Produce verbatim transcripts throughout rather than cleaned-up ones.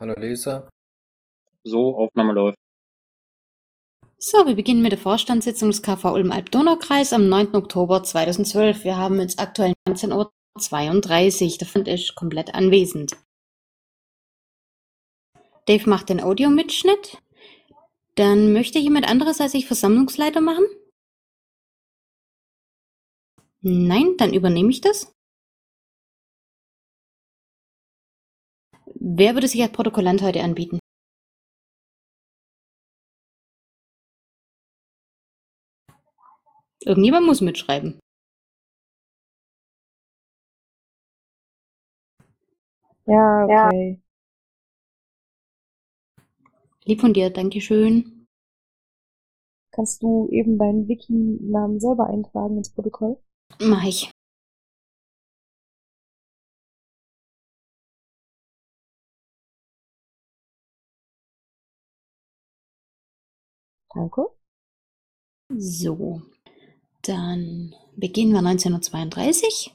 Hallo Lisa. So, Aufnahme läuft. So, wir beginnen mit der Vorstandssitzung des K V Ulm-Alb-Donau-Kreis am neunten Oktober zweitausendzwölf. Wir haben jetzt aktuell neunzehn Uhr zweiunddreißig. Der Fund ist komplett anwesend. Dave macht den Audiomitschnitt. Dann möchte jemand anderes als ich Versammlungsleiter machen? Nein, dann übernehme ich das. Wer würde sich als Protokollant heute anbieten? Irgendjemand muss mitschreiben. Ja, okay. Lieb von dir, Dankeschön. Kannst du eben deinen Wiki-Namen selber eintragen ins Protokoll? Mach ich. Danke. So, dann beginnen wir neunzehn Uhr zweiunddreißig.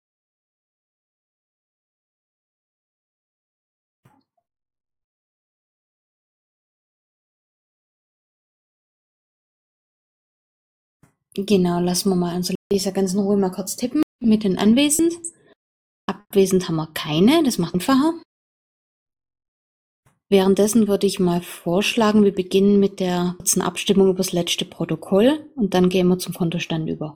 Genau, lassen wir mal unsere Leser ganz in Ruhe mal kurz tippen mit den Anwesend. Abwesend haben wir keine, das macht einfacher. Währenddessen würde ich mal vorschlagen, wir beginnen mit der kurzen Abstimmung über das letzte Protokoll und dann gehen wir zum Kontostand über.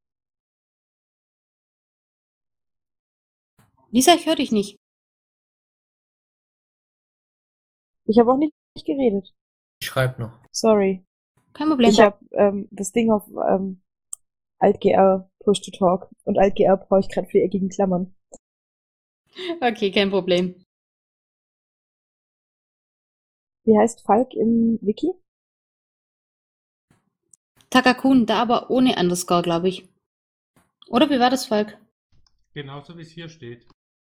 Lisa, ich höre dich nicht. Ich habe auch nicht geredet. Ich schreibe noch. Sorry. Kein Problem. Ich habe ähm, das Ding auf ähm, Alt-G R Push to Talk und Alt-G R brauche ich gerade für die eckigen Klammern. Okay, kein Problem. Wie heißt Falk im Wiki? Takakun, da aber ohne Underscore, glaube ich. Oder wie war das, Falk? Genauso wie es hier steht.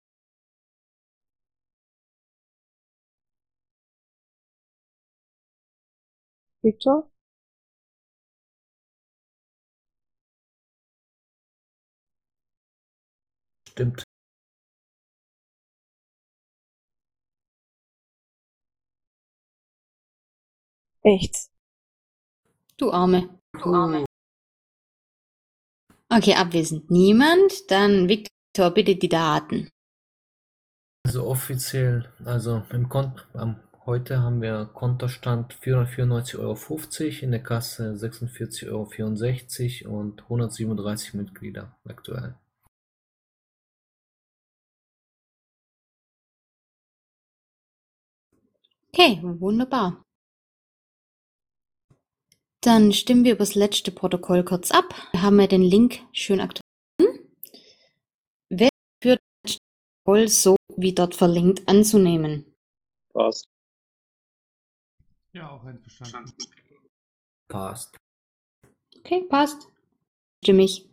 Victor? Stimmt. Echt? Du Arme. Du Arme. Okay, abwesend niemand. Dann Victor, bitte die Daten. Also offiziell, also im Konto, am, heute haben wir Kontostand vierhundertvierundneunzig Euro fünfzig, in der Kasse sechsundvierzig Euro vierundsechzig und hundertsiebenunddreißig Mitglieder aktuell. Okay, wunderbar. Dann stimmen wir über das letzte Protokoll kurz ab. Wir haben ja den Link schön aktualisiert. Wer für das Protokoll so wie dort verlinkt anzunehmen? Passt. Ja, auch einverstanden. Passt. Okay, passt. Stimmig.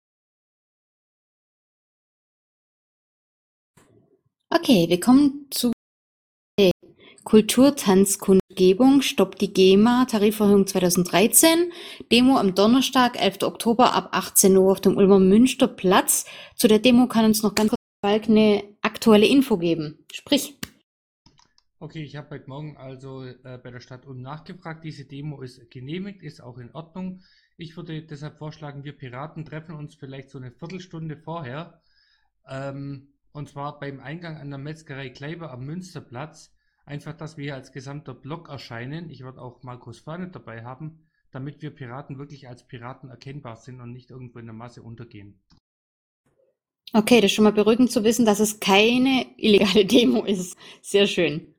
Okay, wir kommen zu der Kulturtanzkundgebung Stopp die GEMA, Tariferhöhung zweitausenddreizehn, Demo am Donnerstag, elften Oktober ab achtzehn Uhr auf dem Ulmer Münsterplatz. Zu der Demo kann uns noch ganz kurz Falk eine aktuelle Info geben. Sprich. Okay, ich habe heute Morgen also äh, bei der Stadt Ulm nachgefragt. Diese Demo ist genehmigt, ist auch in Ordnung. Ich würde deshalb vorschlagen, wir Piraten treffen uns vielleicht so eine Viertelstunde vorher. Ähm, und zwar beim Eingang an der Metzgerei Kleiber am Münsterplatz. Einfach, dass wir hier als gesamter Block erscheinen. Ich werde auch Markus Fahne dabei haben, damit wir Piraten wirklich als Piraten erkennbar sind und nicht irgendwo in der Masse untergehen. Okay, das ist schon mal beruhigend zu wissen, dass es keine illegale Demo ist. Sehr schön.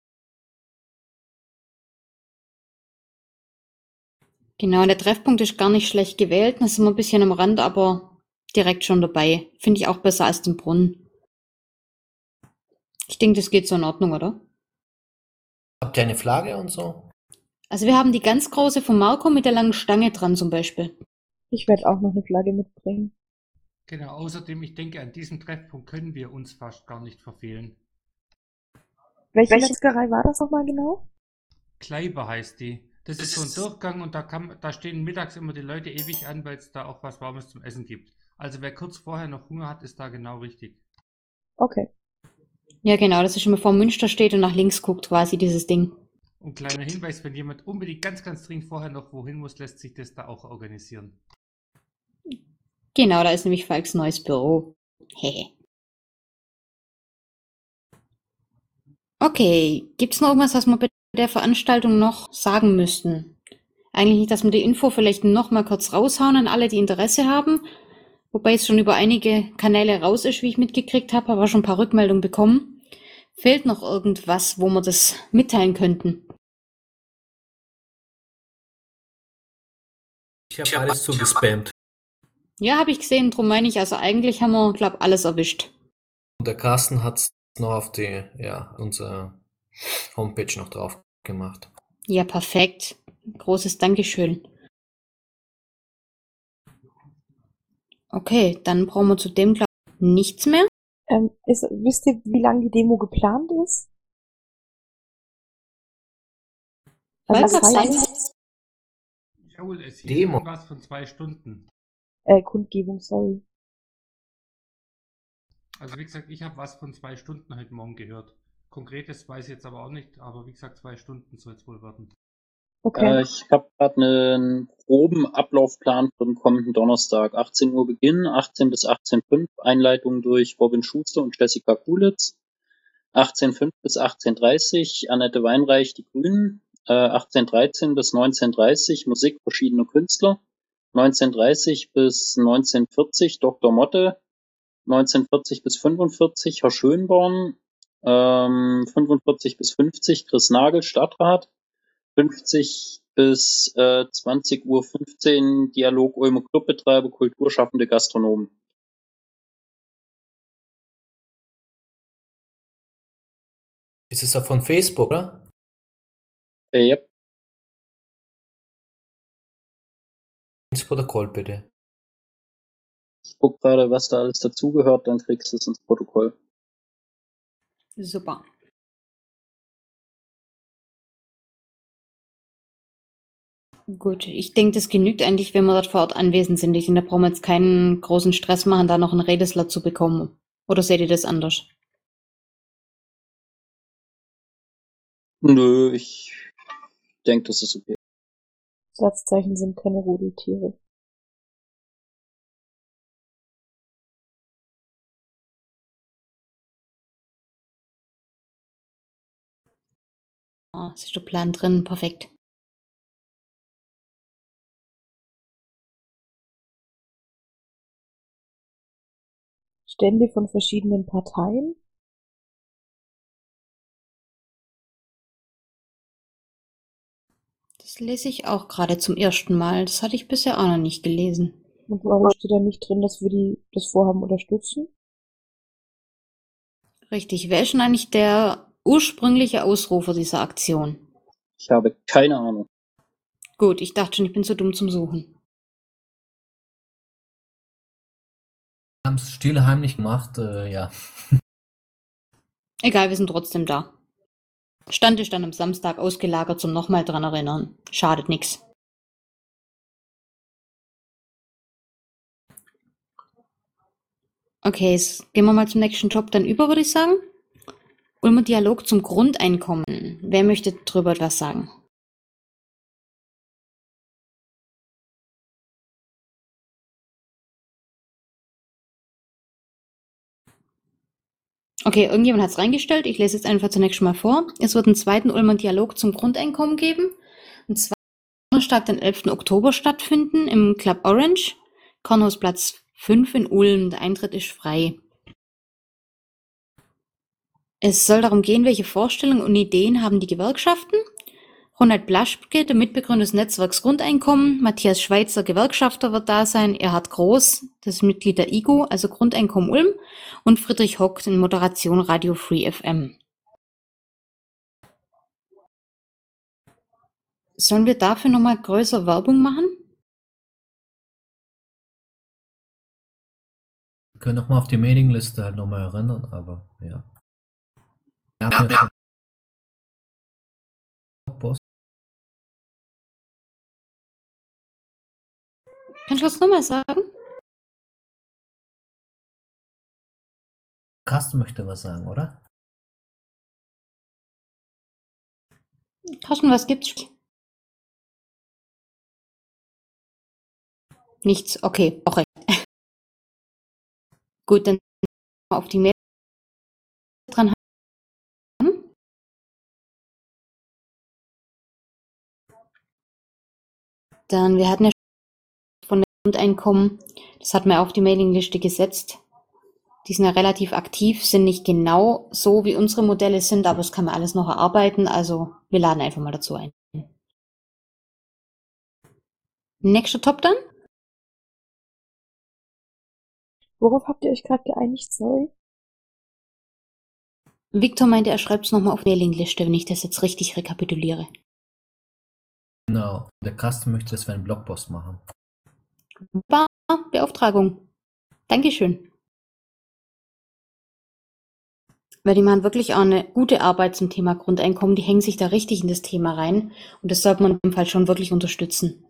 Genau, der Treffpunkt ist gar nicht schlecht gewählt. Da sind wir ein bisschen am Rand, aber direkt schon dabei. Finde ich auch besser als den Brunnen. Ich denke, das geht so in Ordnung, oder? Habt ihr eine Flagge und so? Also wir haben die ganz große von Marco mit der langen Stange dran zum Beispiel. Ich werde auch noch eine Flagge mitbringen. Genau, außerdem, ich denke, an diesem Treffpunkt können wir uns fast gar nicht verfehlen. Welche Metzgerei war das nochmal genau? Kleiber heißt die. Das ist so ein Durchgang und da, kann, da stehen mittags immer die Leute ewig an, weil es da auch was Warmes zum Essen gibt. Also wer kurz vorher noch Hunger hat, ist da genau richtig. Okay. Ja, genau, das ist immer vor Münster steht und nach links guckt quasi dieses Ding. Und kleiner Hinweis, wenn jemand unbedingt ganz, ganz dringend vorher noch wohin muss, lässt sich das da auch organisieren. Genau, da ist nämlich Falks neues Büro. Hehe. Okay, gibt's noch irgendwas, was wir bei der Veranstaltung noch sagen müssten? Eigentlich nicht, dass wir die Info vielleicht noch mal kurz raushauen an alle, die Interesse haben. Wobei es schon über einige Kanäle raus ist, wie ich mitgekriegt habe, aber schon ein paar Rückmeldungen bekommen. Fehlt noch irgendwas, wo wir das mitteilen könnten? Ich habe alles zugespammt. Ja, habe ich gesehen, drum meine ich, also eigentlich haben wir, glaube alles erwischt. Und der Carsten hat es noch auf die, ja, unsere Homepage noch drauf gemacht. Ja, perfekt. Großes Dankeschön. Okay, dann brauchen wir zu dem, glaube ich, nichts mehr. Ähm, ist, wisst ihr, wie lange die Demo geplant ist? Also Was? das heißt, Jawohl, es hieß Demo. irgendwas von zwei Stunden. äh, Kundgebung, sorry. Also wie gesagt, ich habe was von zwei Stunden heute Morgen gehört. Konkretes weiß ich jetzt aber auch nicht, aber wie gesagt, zwei Stunden soll es wohl werden. Okay. Äh, ich habe gerade einen groben Ablaufplan für den kommenden Donnerstag. achtzehn Uhr Beginn, achtzehn bis achtzehn Uhr fünf Einleitung durch Robin Schuster und Jessica Kulitz. achtzehn Uhr fünf bis achtzehn Uhr dreißig Annette Weinreich, die Grünen. Äh, achtzehn Uhr dreizehn bis neunzehn Uhr dreißig Musik verschiedener Künstler. neunzehn Uhr dreißig bis neunzehn Uhr vierzig Doktor Motte. neunzehn Uhr vierzig bis fünfundvierzig Herr Schönborn. Ähm, fünfundvierzig bis fünfzig Chris Nagel, Stadtrat. fünfzig bis äh, zwanzig Uhr fünfzehn Dialog Ulmer Clubbetreiber, Kulturschaffende Gastronomen. Ist es auch von Facebook, oder? Äh, ja, Ins Protokoll bitte. ich guck gerade, was da alles dazugehört, dann kriegst du es ins Protokoll. Super. Gut, ich denke, das genügt eigentlich, wenn wir dort vor Ort anwesend sind. Ich denke, da brauchen wir jetzt keinen großen Stress machen, da noch einen Redeslot zu bekommen. Oder seht ihr das anders? Nö, ich denke, das ist okay. Satzzeichen sind keine Rudeltiere. Ah, ist der Plan drin, perfekt. Stände von verschiedenen Parteien. Das lese ich auch gerade zum ersten Mal. Das hatte ich bisher auch noch nicht gelesen. Und warum steht da nicht drin, dass wir die, das Vorhaben unterstützen? Richtig, wer ist schon eigentlich der ursprüngliche Ausrufer dieser Aktion? Ich habe keine Ahnung. Gut, ich dachte schon, ich bin zu dumm zum Suchen. Wir haben es still heimlich gemacht, äh, ja. Egal, wir sind trotzdem da. Stand ist dann am Samstag ausgelagert zum nochmal dran erinnern. Schadet nix. Okay, jetzt gehen wir mal zum nächsten Job dann über, würde ich sagen. Ulmer Dialog zum Grundeinkommen. Wer möchte drüber etwas sagen? Okay, irgendjemand hat es reingestellt. Ich lese jetzt einfach zunächst schon mal vor. Es wird einen zweiten Ulmer Dialog zum Grundeinkommen geben. Und zwar Donnerstag, den elften Oktober stattfinden im Club Orange. Kornhausplatz fünf in Ulm. Der Eintritt ist frei. Es soll darum gehen, welche Vorstellungen und Ideen haben die Gewerkschaften. Ronald Blaschke, der Mitbegründer des Netzwerks Grundeinkommen, Matthias Schweitzer, Gewerkschafter, wird da sein, Erhard Groß, das ist Mitglied der I G O, also Grundeinkommen Ulm, und Friedrich Hock in Moderation Radio Free F M. Sollen wir dafür nochmal größer Werbung machen? Wir können nochmal auf die Mailingliste halt nochmal erinnern, aber ja. Wir haben ja schon Post. Kannst du das nochmal sagen? Carsten möchte was sagen, oder? Carsten, was gibt's? Nichts. Okay, auch recht. Gut, dann auf die Mail dran haben. Dann, wir hatten ja von der Grundeinkommen, das hatten wir auf die Mailingliste gesetzt. Die sind ja relativ aktiv, sind nicht genau so, wie unsere Modelle sind, aber das kann man alles noch erarbeiten. Also wir laden einfach mal dazu ein. Nächster Top dann? Worauf habt ihr euch gerade geeinigt? Sorry. Victor meinte, er schreibt es nochmal auf die Mailingliste, wenn ich das jetzt richtig rekapituliere. Genau. Der Carsten möchte, dass wir einen Blogpost machen. Super, Beauftragung. Dankeschön. Weil die machen wirklich auch eine gute Arbeit zum Thema Grundeinkommen. Die hängen sich da richtig in das Thema rein. Und das sollte man in dem Fall schon wirklich unterstützen.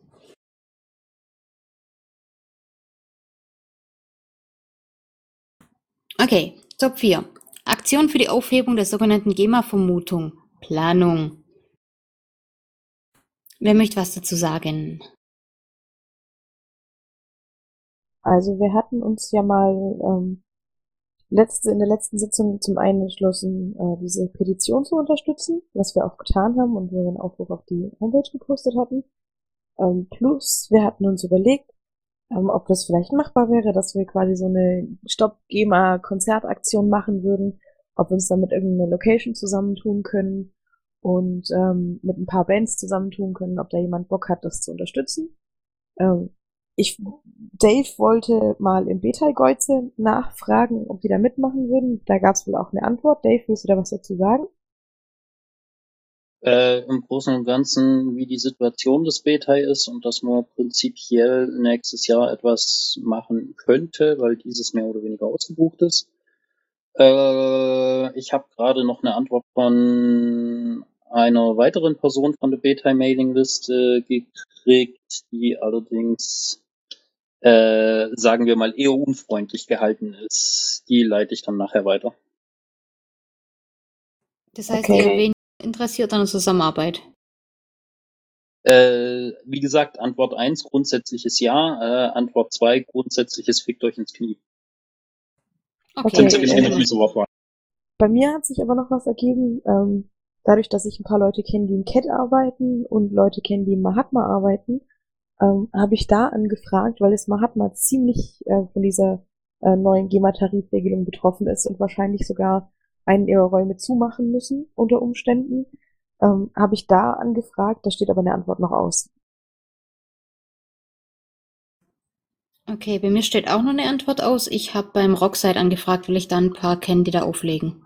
Okay, Top vier. Aktion für die Aufhebung der sogenannten GEMA-Vermutung. Planung. Wer möchte was dazu sagen? Also wir hatten uns ja mal ähm, letzte, in der letzten Sitzung zum einen entschlossen, äh, diese Petition zu unterstützen, was wir auch getan haben und wir einen Aufruf auf die Homepage gepostet hatten. Ähm, plus, wir hatten uns überlegt, ähm, ob das vielleicht machbar wäre, dass wir quasi so eine Stopp-GEMA-Konzertaktion machen würden, ob wir uns dann mit irgendeiner Location zusammentun können und ähm, mit ein paar Bands zusammentun können, ob da jemand Bock hat, das zu unterstützen. Ähm, ich, Dave wollte mal im Betelgeuse nachfragen, ob die da mitmachen würden. Da gab es wohl auch eine Antwort. Dave, willst du da was dazu sagen? Äh, im Großen und Ganzen, wie die Situation des Betai ist und dass man prinzipiell nächstes Jahr etwas machen könnte, weil dieses mehr oder weniger ausgebucht ist. Äh, ich habe gerade noch eine Antwort von einer weiteren Person von der Betai-Mailing-Liste gekriegt, die allerdings, äh, sagen wir mal, eher unfreundlich gehalten ist. Die leite ich dann nachher weiter. Das heißt, Okay. ihr wen interessiert an der Zusammenarbeit? Äh, wie gesagt, Antwort eins, grundsätzliches Ja. Äh, Antwort zwei, grundsätzliches fickt euch ins Knie. Okay, Sind Okay, genau äh, mit dieser Woche. Bei mir hat sich aber noch was ergeben, ähm, dadurch, dass ich ein paar Leute kenne, die im C A T arbeiten und Leute kenne, die im Mahatma arbeiten, ähm, habe ich da angefragt, weil das Mahatma ziemlich äh, von dieser äh, neuen GEMA-Tarifregelung betroffen ist und wahrscheinlich sogar einen ihrer Räume zumachen müssen unter Umständen, ähm, habe ich da angefragt, da steht aber eine Antwort noch aus. Okay, bei mir steht auch noch eine Antwort aus. Ich habe beim Rockside angefragt, weil ich da ein paar kenne, die da auflegen.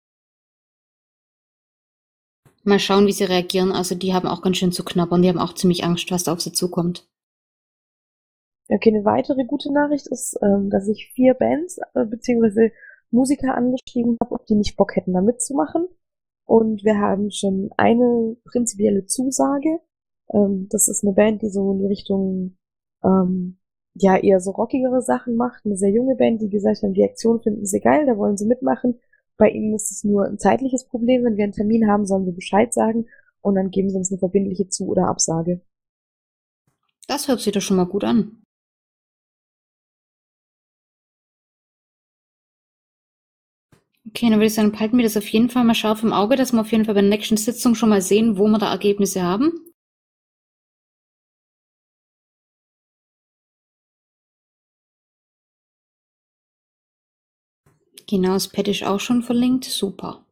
Mal schauen, wie sie reagieren. Also die haben auch ganz schön zu knabbern. Die haben auch ziemlich Angst, was da auf sie zukommt. Okay, eine weitere gute Nachricht ist, ähm, dass ich vier Bands äh, beziehungsweise Musiker angeschrieben habe, ob die nicht Bock hätten, da mitzumachen. Und wir haben schon eine prinzipielle Zusage. Ähm, das ist eine Band, die so in die Richtung ähm, ja eher so rockigere Sachen macht. Eine sehr junge Band, die gesagt haben, die Aktion finden sie geil, da wollen sie mitmachen. Bei ihnen ist es nur ein zeitliches Problem. Wenn wir einen Termin haben, sollen wir Bescheid sagen und dann geben sie uns eine verbindliche Zu- oder Absage. Das hört sich doch schon mal gut an. Okay, dann würde ich sagen, behalten wir das auf jeden Fall mal scharf im Auge, dass wir auf jeden Fall bei der nächsten Sitzung schon mal sehen, wo wir da Ergebnisse haben. Genau, das Pad ist auch schon verlinkt. Super.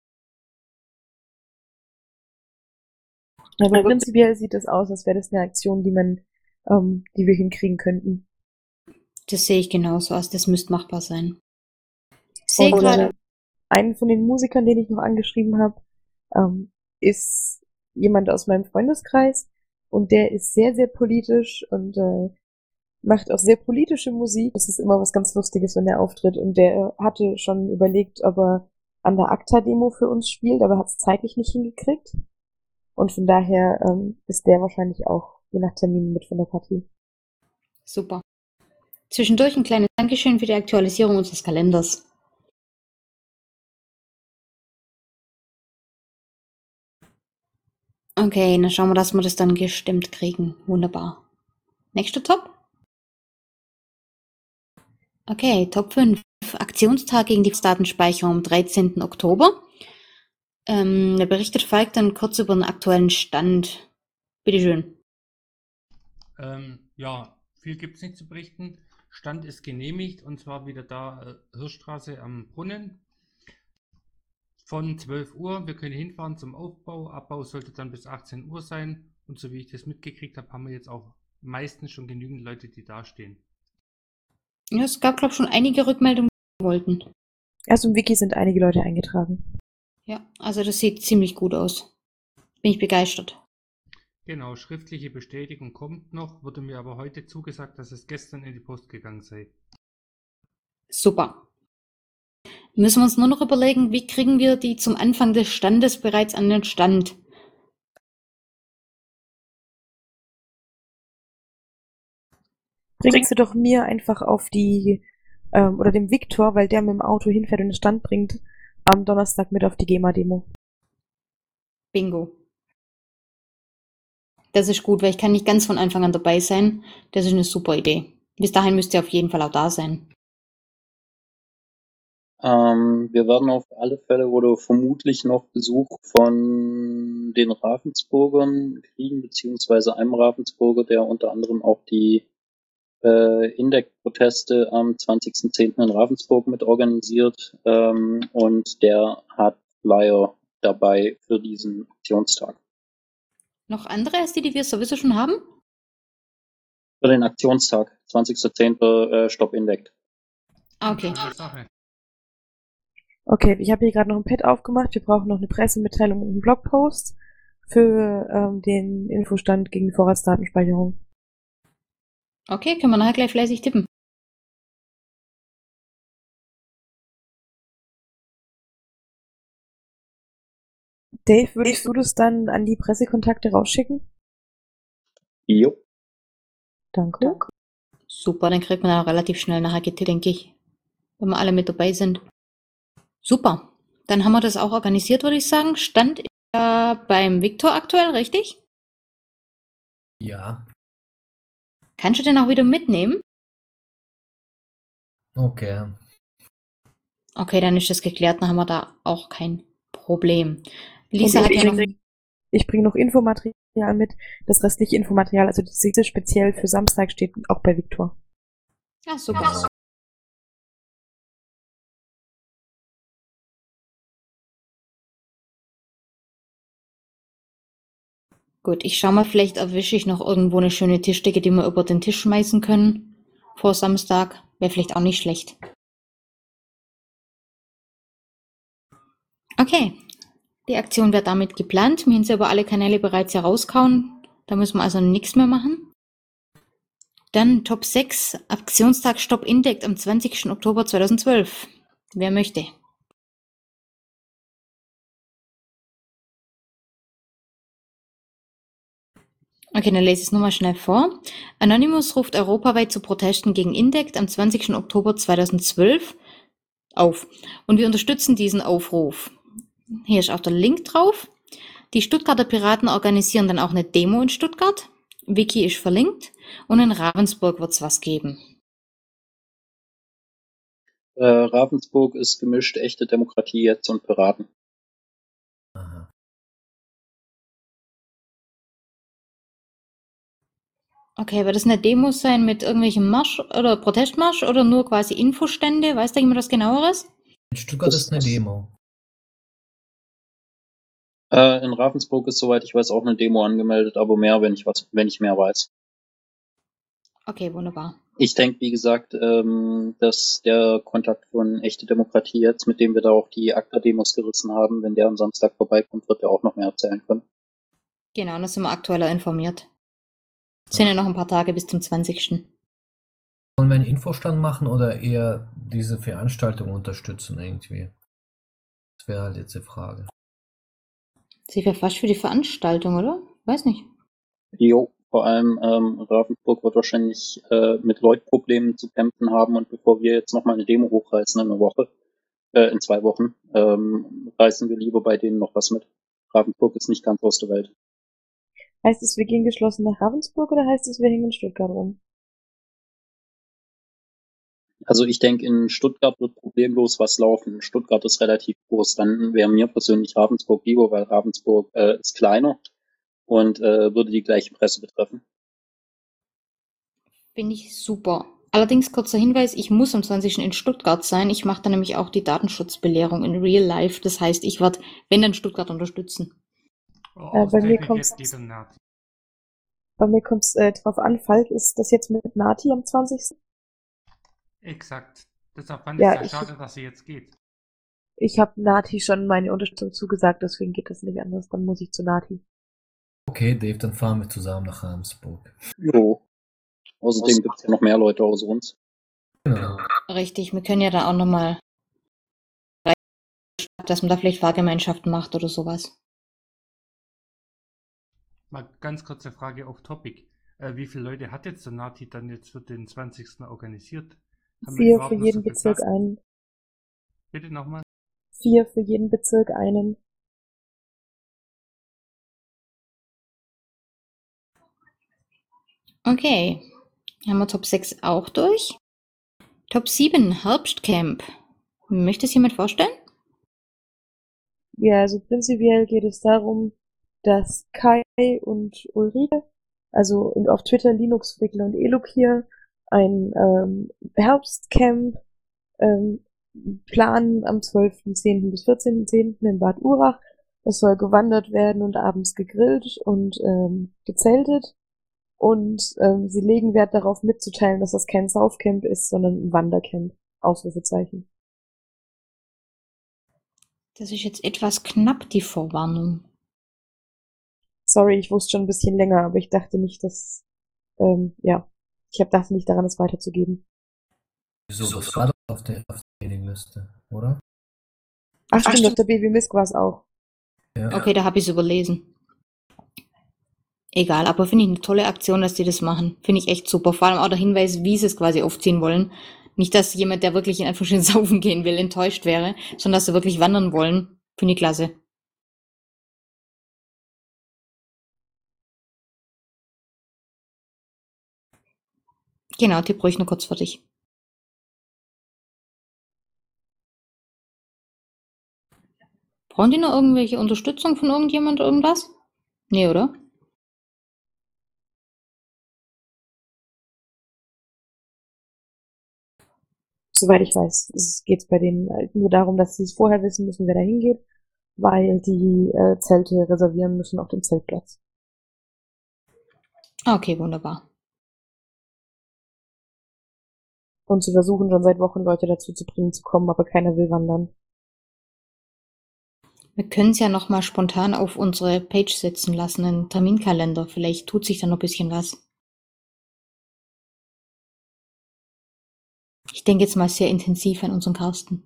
Aber prinzipiell sieht es aus, als wäre das eine Aktion, die man, ähm, die wir hinkriegen könnten. Das sehe ich genauso aus. Das müsste machbar sein. Ich sehe Und gerade, äh, einen von den Musikern, den ich noch angeschrieben habe, ähm, ist jemand aus meinem Freundeskreis und der ist sehr, sehr politisch und äh, macht auch sehr politische Musik. Das ist immer was ganz Lustiges, wenn der auftritt. Und der hatte schon überlegt, ob er an der ACTA-Demo für uns spielt, aber hat es zeitlich nicht hingekriegt. Und von daher ähm, ist der wahrscheinlich auch je nach Termin mit von der Partie. super. Zwischendurch ein kleines Dankeschön für die Aktualisierung unseres Kalenders. Okay, dann schauen wir, dass wir das dann gestimmt kriegen. Wunderbar. Nächster Top. Okay, Top fünf. Aktionstag gegen die Datenspeicherung am dreizehnten Oktober. Ähm, da berichtet Falk dann kurz über den aktuellen Stand. Bitteschön. Ähm, ja, viel gibt es nicht zu berichten. Stand ist genehmigt und zwar wieder da äh, Hirschstraße am Brunnen. Von zwölf Uhr, wir können hinfahren zum Aufbau. Abbau sollte dann bis achtzehn Uhr sein. Und so wie ich das mitgekriegt habe, haben wir jetzt auch meistens schon genügend Leute, die da stehen. Ja, es gab, glaube ich, schon einige Rückmeldungen, die wollten. Also im Wiki sind einige Leute eingetragen. Ja, also das sieht ziemlich gut aus. Bin ich begeistert. Genau, schriftliche Bestätigung kommt noch, wurde mir aber heute zugesagt, dass es gestern in die Post gegangen sei. Super. Müssen wir uns nur noch überlegen, wie kriegen wir die zum Anfang des Standes bereits an den Stand? Bringst du doch mir einfach auf die, ähm, oder dem Viktor, weil der mit dem Auto hinfährt und den Stand bringt, am Donnerstag mit auf die GEMA-Demo. Bingo. Das ist gut, weil ich kann nicht ganz von Anfang an dabei sein. Das ist eine super Idee. Bis dahin müsst ihr auf jeden Fall auch da sein. Ähm, wir werden auf alle Fälle oder vermutlich noch Besuch von den Ravensburgern kriegen, beziehungsweise einem Ravensburger, der unter anderem auch die äh, Indec-Proteste am zwanzigsten zehnten in Ravensburg mit organisiert, ähm, und der hat Flyer dabei für diesen Aktionstag. Noch andere als die, die wir sowieso schon haben? Für den Aktionstag, zwanzigsten zehnten äh, Stopp Indec. Ah, okay. Tolle Sache. Okay, ich habe hier gerade noch ein Pad aufgemacht. Wir brauchen noch eine Pressemitteilung und einen Blogpost für ähm, den Infostand gegen die Vorratsdatenspeicherung. Okay, können wir nachher gleich fleißig tippen. Dave, würdest du das dann an die Pressekontakte rausschicken? Jo. Danke. Super, dann kriegt man auch relativ schnell nachher getippt, denke ich. Wenn wir alle mit dabei sind. Super. Dann haben wir das auch organisiert, würde ich sagen. Stand ist ja beim Viktor aktuell, richtig? Ja, Kannst du den auch wieder mitnehmen? okay. Okay, dann ist das geklärt, dann haben wir da auch kein Problem. Lisa Und hat ich ja noch. bring- Ich bringe noch Infomaterial mit. Das restliche Infomaterial, also das Sitze speziell für Samstag, steht auch bei Viktor. Ah, super. Gut, ich schau mal, vielleicht erwische ich noch irgendwo eine schöne Tischdecke, die wir über den Tisch schmeißen können. Vor Samstag. Wäre vielleicht auch nicht schlecht. Okay. Die Aktion wird damit geplant. Wir haben sie über alle Kanäle bereits herauskauen. Da müssen wir also nichts mehr machen. Dann Top sechs. Aktionstag Stopp Indec am zwanzigsten Oktober zweitausendzwölf. Wer möchte? Okay, dann lese ich es nur mal schnell vor. Anonymous ruft europaweit zu Protesten gegen Indec am zwanzigsten Oktober zweitausendzwölf auf. Und wir unterstützen diesen Aufruf. Hier ist auch der Link drauf. Die Stuttgarter Piraten organisieren dann auch eine Demo in Stuttgart. Wiki ist verlinkt. Und in Ravensburg wird es was geben. Äh, Ravensburg ist gemischt, echte Demokratie jetzt und Piraten. Aha. Okay, wird das eine Demo sein mit irgendwelchem Marsch oder Protestmarsch oder nur quasi Infostände? Weiß da jemand was genaueres? In Stuttgart ist eine Demo. Äh, in Ravensburg ist, soweit ich weiß, auch eine Demo angemeldet, aber mehr, wenn ich was, wenn ich mehr weiß. Okay, wunderbar. Ich denke, wie gesagt, ähm, dass der Kontakt von Echte Demokratie jetzt, mit dem wir da auch die ACTA-Demos gerissen haben, wenn der am Samstag vorbeikommt, wird er auch noch mehr erzählen können. Genau, dann sind wir aktueller informiert. Es sind ja noch ein paar Tage bis zum zwanzigsten Wollen wir einen Infostand machen oder eher diese Veranstaltung unterstützen irgendwie? Das wäre halt jetzt die Frage. Sie wäre fast für die Veranstaltung, oder? Weiß nicht. Jo, vor allem ähm, Ravensburg wird wahrscheinlich äh, mit Lloyd-Problemen zu kämpfen haben, und bevor wir jetzt nochmal eine Demo hochreißen in einer Woche, äh, in zwei Wochen, ähm, reißen wir lieber bei denen noch was mit. Ravensburg ist nicht ganz aus der Welt. Heißt es, wir gehen geschlossen nach Ravensburg oder heißt es, wir hängen in Stuttgart rum? Also ich denke, in Stuttgart wird problemlos was laufen. Stuttgart ist relativ groß. Dann wäre mir persönlich Ravensburg lieber, weil Ravensburg äh, ist kleiner und äh, würde die gleiche Presse betreffen. Finde ich super. Allerdings kurzer Hinweis, ich muss am zwanzigsten in Stuttgart sein. Ich mache da nämlich auch die Datenschutzbelehrung in Real Life. Das heißt, ich werde, wenn dann Stuttgart unterstützen. Oh, Äh, bei mir ausgerechnet kommt's, jetzt geht er nach. bei mir kommt's äh, drauf an, Falk, ist das jetzt mit Nati am zwanzigsten? Exakt. Deshalb fand ich Ja, es ja ich, schade, dass sie jetzt geht. ich habe Nati schon meine Unterstützung zugesagt, deswegen geht das nicht anders. Dann muss ich zu Nati. Okay, Dave, dann fahren wir zusammen nach Ravensburg. Jo. Außerdem gibt es ja noch mehr Leute außer uns. Genau. Richtig, wir können ja da auch nochmal, dass man da vielleicht Fahrgemeinschaften macht oder sowas. Mal ganz kurze Frage off Topic. Äh, wie viele Leute hat jetzt der Nati dann jetzt für den zwanzigsten organisiert? Haben wir Vier überhaupt für noch so jeden viel Bezirk Platz? einen. Bitte nochmal. Vier für jeden Bezirk einen. Okay, haben wir Top sechs auch durch. Top sieben, Herbstcamp. Möchte es jemand vorstellen? Ja, also prinzipiell geht es darum, dass Kai und Ulrike, also in, auf Twitter Linux Wickler und Eluk hier, ein ähm, Herbstcamp ähm, planen am zwölften zehnten bis vierzehnten zehnten in Bad Urach. Es soll gewandert werden und abends gegrillt und ähm, gezeltet. Und ähm, sie legen Wert darauf mitzuteilen, dass das kein Saufcamp ist, sondern ein Wandercamp. Ausrufezeichen. Das ist jetzt etwas knapp, die Vorwarnung. Sorry, ich wusste schon ein bisschen länger, aber ich dachte nicht, dass, ähm, ja, ich hab, dachte nicht daran, es weiterzugeben. Wieso, das war doch auf der, auf der Mailingliste, oder? Ach stimmt, auf der Babymisk war es auch. Ja. Okay, da habe ich es überlesen. Egal, aber finde ich eine tolle Aktion, dass die das machen. Finde ich echt super. Vor allem auch der Hinweis, wie sie es quasi aufziehen wollen. Nicht, dass jemand, der wirklich in Anführungsstrichen saufen gehen will, enttäuscht wäre, sondern dass sie wirklich wandern wollen. Finde ich klasse. Genau, Tipp ruhig nur kurz für dich. Brauchen die noch irgendwelche Unterstützung von irgendjemand oder irgendwas? Nee, oder? Soweit ich weiß, es geht bei denen halt nur darum, dass sie es vorher wissen müssen, wer da hingeht, weil die äh, Zelte reservieren müssen auf dem Zeltplatz. Okay, wunderbar. Und sie versuchen schon seit Wochen Leute dazu zu bringen, zu kommen, aber keiner will wandern. Wir können es ja nochmal spontan auf unsere Page setzen lassen, einen Terminkalender. Vielleicht tut sich da noch ein bisschen was. Ich denke jetzt mal sehr intensiv an unseren Carsten.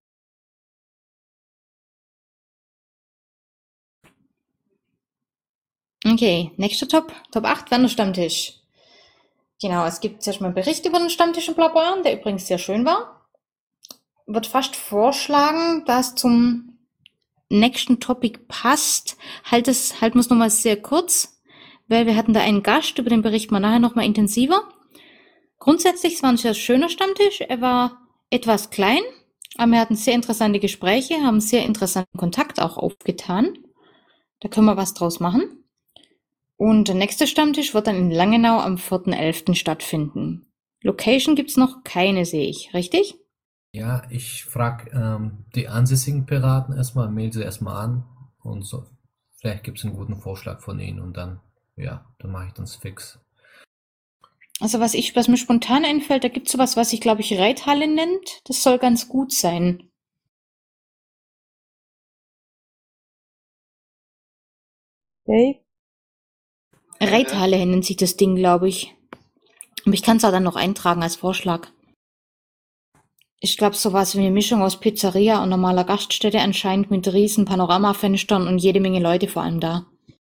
Okay, nächster Top, Top acht, Wanderstammtisch. Genau, es gibt zuerst mal einen Bericht über den Stammtisch in Blaubeuern, der übrigens sehr schön war. Wird fast vorschlagen, dass zum nächsten Topic passt. Halt es, halten wir es nochmal sehr kurz, weil wir hatten da einen Gast, über den berichten wir nachher nochmal intensiver. Grundsätzlich, es war ein sehr schöner Stammtisch. Er war etwas klein, aber wir hatten sehr interessante Gespräche, haben sehr interessanten Kontakt auch aufgetan. Da können wir was draus machen. Und der nächste Stammtisch wird dann in Langenau am vierten elften stattfinden. Location gibt's noch keine, sehe ich, richtig? Ja, ich frage ähm, die ansässigen Piraten erstmal, mail sie erstmal an und so. Vielleicht gibt es einen guten Vorschlag von ihnen und dann, ja, dann mache ich das fix. Also was ich, was mir spontan einfällt, da gibt's sowas, was sich, glaube ich, Reithalle nennt. Das soll ganz gut sein. Dave? Reithalle nennt sich das Ding, glaube ich. Aber ich kann es auch dann noch eintragen als Vorschlag. Ich glaube, sowas wie eine Mischung aus Pizzeria und normaler Gaststätte anscheinend mit riesen Panoramafenstern und jede Menge Leute vor allem da.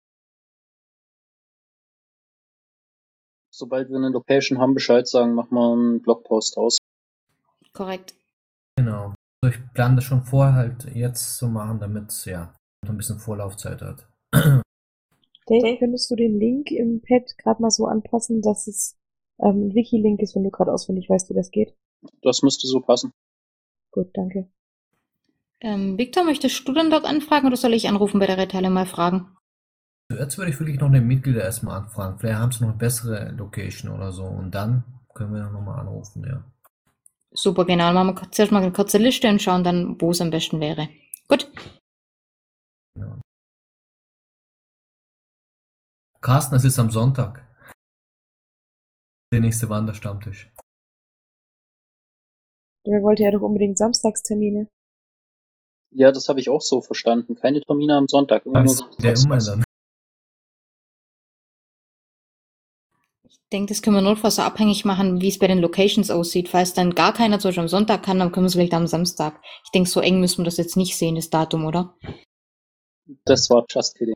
Sobald wir eine Location haben, Bescheid sagen, machen wir einen Blogpost aus. Korrekt. Genau. Also ich plane das schon vorher halt jetzt zu machen, damit es ja ein bisschen Vorlaufzeit hat. Dave, könntest du den Link im Pad gerade mal so anpassen, dass es ähm, ein Wiki-Link ist, wenn du gerade auswendig weißt, wie das geht? Das müsste so passen. Gut, danke. Ähm, Victor, möchtest du dann dort anfragen oder soll ich anrufen bei der Reithalle mal fragen? Zuerst würde ich wirklich noch den Mitglieder erstmal anfragen. Vielleicht haben sie noch eine bessere Location oder so. Und dann können wir nochmal anrufen, ja. Super, genau. Dann machen wir zuerst mal eine kurze Liste und schauen dann, wo es am besten wäre. Gut. ja. Carsten, es ist am Sonntag. Der nächste Wanderstammtisch. Der wollte ja doch unbedingt Samstagstermine. Ja, das habe ich auch so verstanden. Keine Termine am Sonntag, immer nur Der samstags. umändern. Ich denke, das können wir notfalls so abhängig machen, wie es bei den Locations aussieht. Falls dann gar keiner zum Beispiel am Sonntag kann, dann können wir es vielleicht am Samstag. Ich denke, so eng müssen wir das jetzt nicht sehen, das Datum, oder? Das war just kidding.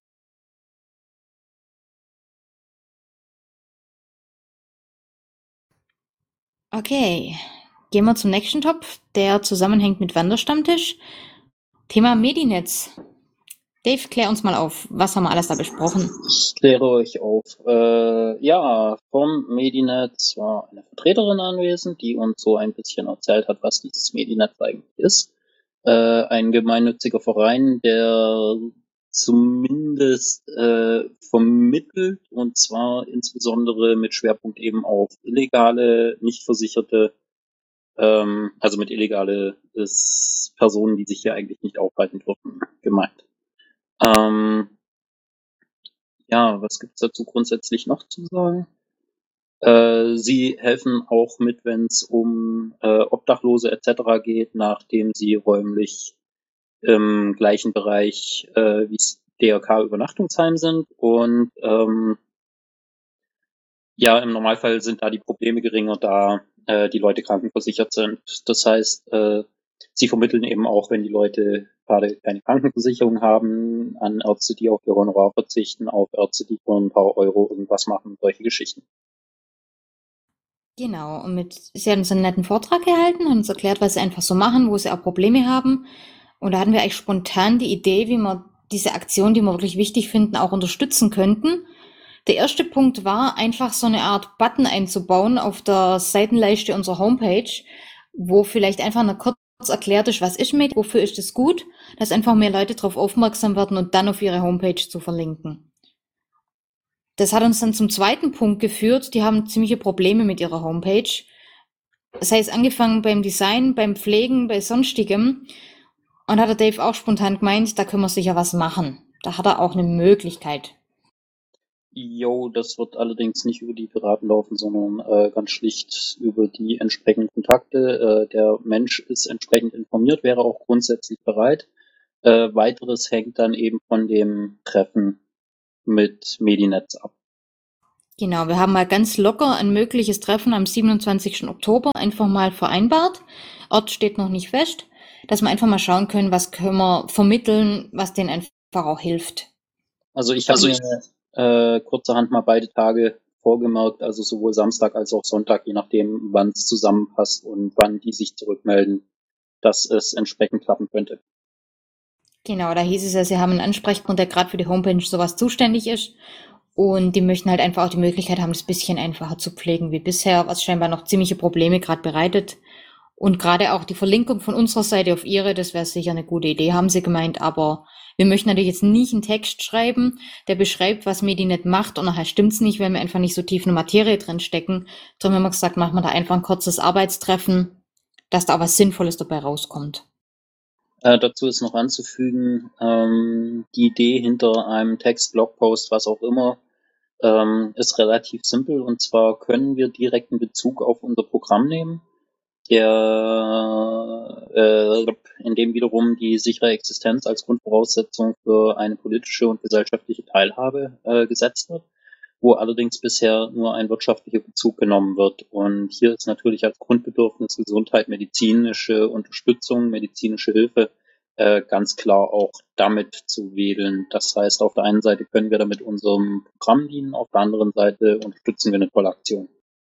Okay, gehen wir zum nächsten Top, der zusammenhängt mit Wanderstammtisch. Thema Medinetz. Dave, klär uns mal auf. Was haben wir alles da besprochen? Ich kläre euch auf. Äh, ja, vom Medinetz war eine Vertreterin anwesend, die uns so ein bisschen erzählt hat, was dieses Medinetz eigentlich ist. Äh, ein gemeinnütziger Verein, der zumindest äh, vermittelt, und zwar insbesondere mit Schwerpunkt eben auf illegale, nicht versicherte, ähm, also mit illegale ist Personen, die sich hier eigentlich nicht aufhalten dürfen, gemeint. Ähm, ja, was gibt's dazu grundsätzlich noch zu sagen? Äh, sie helfen auch mit, wenn es um äh, Obdachlose et cetera geht, nachdem sie räumlich im gleichen Bereich äh, wie D R K-Übernachtungsheim sind. Und ähm, ja, im Normalfall sind da die Probleme geringer, da äh, die Leute krankenversichert sind. Das heißt, äh, sie vermitteln eben auch, wenn die Leute gerade keine Krankenversicherung haben, an Ärzte, die auf ihr Honorar verzichten, auf Ärzte, die für ein paar Euro irgendwas machen, solche Geschichten. Genau, und mit, sie hat uns einen netten Vortrag gehalten, hat uns erklärt, was sie einfach so machen, wo sie auch Probleme haben. Und da hatten wir eigentlich spontan die Idee, wie wir diese Aktion, die wir wirklich wichtig finden, auch unterstützen könnten. Der erste Punkt war, einfach so eine Art Button einzubauen auf der Seitenleiste unserer Homepage, wo vielleicht einfach noch kurz erklärt ist, was ist mit, wofür ist es gut, dass einfach mehr Leute darauf aufmerksam werden und dann auf ihre Homepage zu verlinken. Das hat uns dann zum zweiten Punkt geführt. Die haben ziemliche Probleme mit ihrer Homepage. Das heißt, angefangen beim Design, beim Pflegen, bei sonstigem. Und hat der Dave auch spontan gemeint, da können wir sicher was machen. Da hat er auch eine Möglichkeit. Jo, das wird allerdings nicht über die Piraten laufen, sondern äh, ganz schlicht über die entsprechenden Kontakte. Äh, der Mensch ist entsprechend informiert, wäre auch grundsätzlich bereit. Äh, weiteres hängt dann eben von dem Treffen mit Medinetz ab. Genau, wir haben mal ganz locker ein mögliches Treffen am siebenundzwanzigsten Oktober einfach mal vereinbart. Ort steht noch nicht fest, dass wir einfach mal schauen können, was können wir vermitteln, was denen einfach auch hilft. Also ich habe also mir äh, kurzerhand mal beide Tage vorgemerkt, also sowohl Samstag als auch Sonntag, je nachdem, wann es zusammenpasst und wann die sich zurückmelden, dass es entsprechend klappen könnte. Genau, da hieß es ja, sie haben einen Ansprechpartner, der gerade für die Homepage sowas zuständig ist. Und die möchten halt einfach auch die Möglichkeit haben, das bisschen einfacher zu pflegen wie bisher, was scheinbar noch ziemliche Probleme gerade bereitet. Und gerade auch die Verlinkung von unserer Seite auf ihre, das wäre sicher eine gute Idee, haben sie gemeint. Aber wir möchten natürlich jetzt nicht einen Text schreiben, der beschreibt, was Medinet macht. Und nachher stimmt's nicht, weil wir einfach nicht so tief in der Materie drin stecken. Darum haben wir gesagt, machen wir da einfach ein kurzes Arbeitstreffen, dass da auch was Sinnvolles dabei rauskommt. Äh, dazu ist noch anzufügen, ähm, die Idee hinter einem Text, Blogpost, was auch immer, ähm, ist relativ simpel. Und zwar können wir direkten Bezug auf unser Programm nehmen, der, äh, in dem wiederum die sichere Existenz als Grundvoraussetzung für eine politische und gesellschaftliche Teilhabe äh, gesetzt wird, wo allerdings bisher nur ein wirtschaftlicher Bezug genommen wird. Und hier ist natürlich als Grundbedürfnis Gesundheit, medizinische Unterstützung, medizinische Hilfe äh, ganz klar auch damit zu wählen. Das heißt, auf der einen Seite können wir damit unserem Programm dienen, auf der anderen Seite unterstützen wir eine tolle Aktion.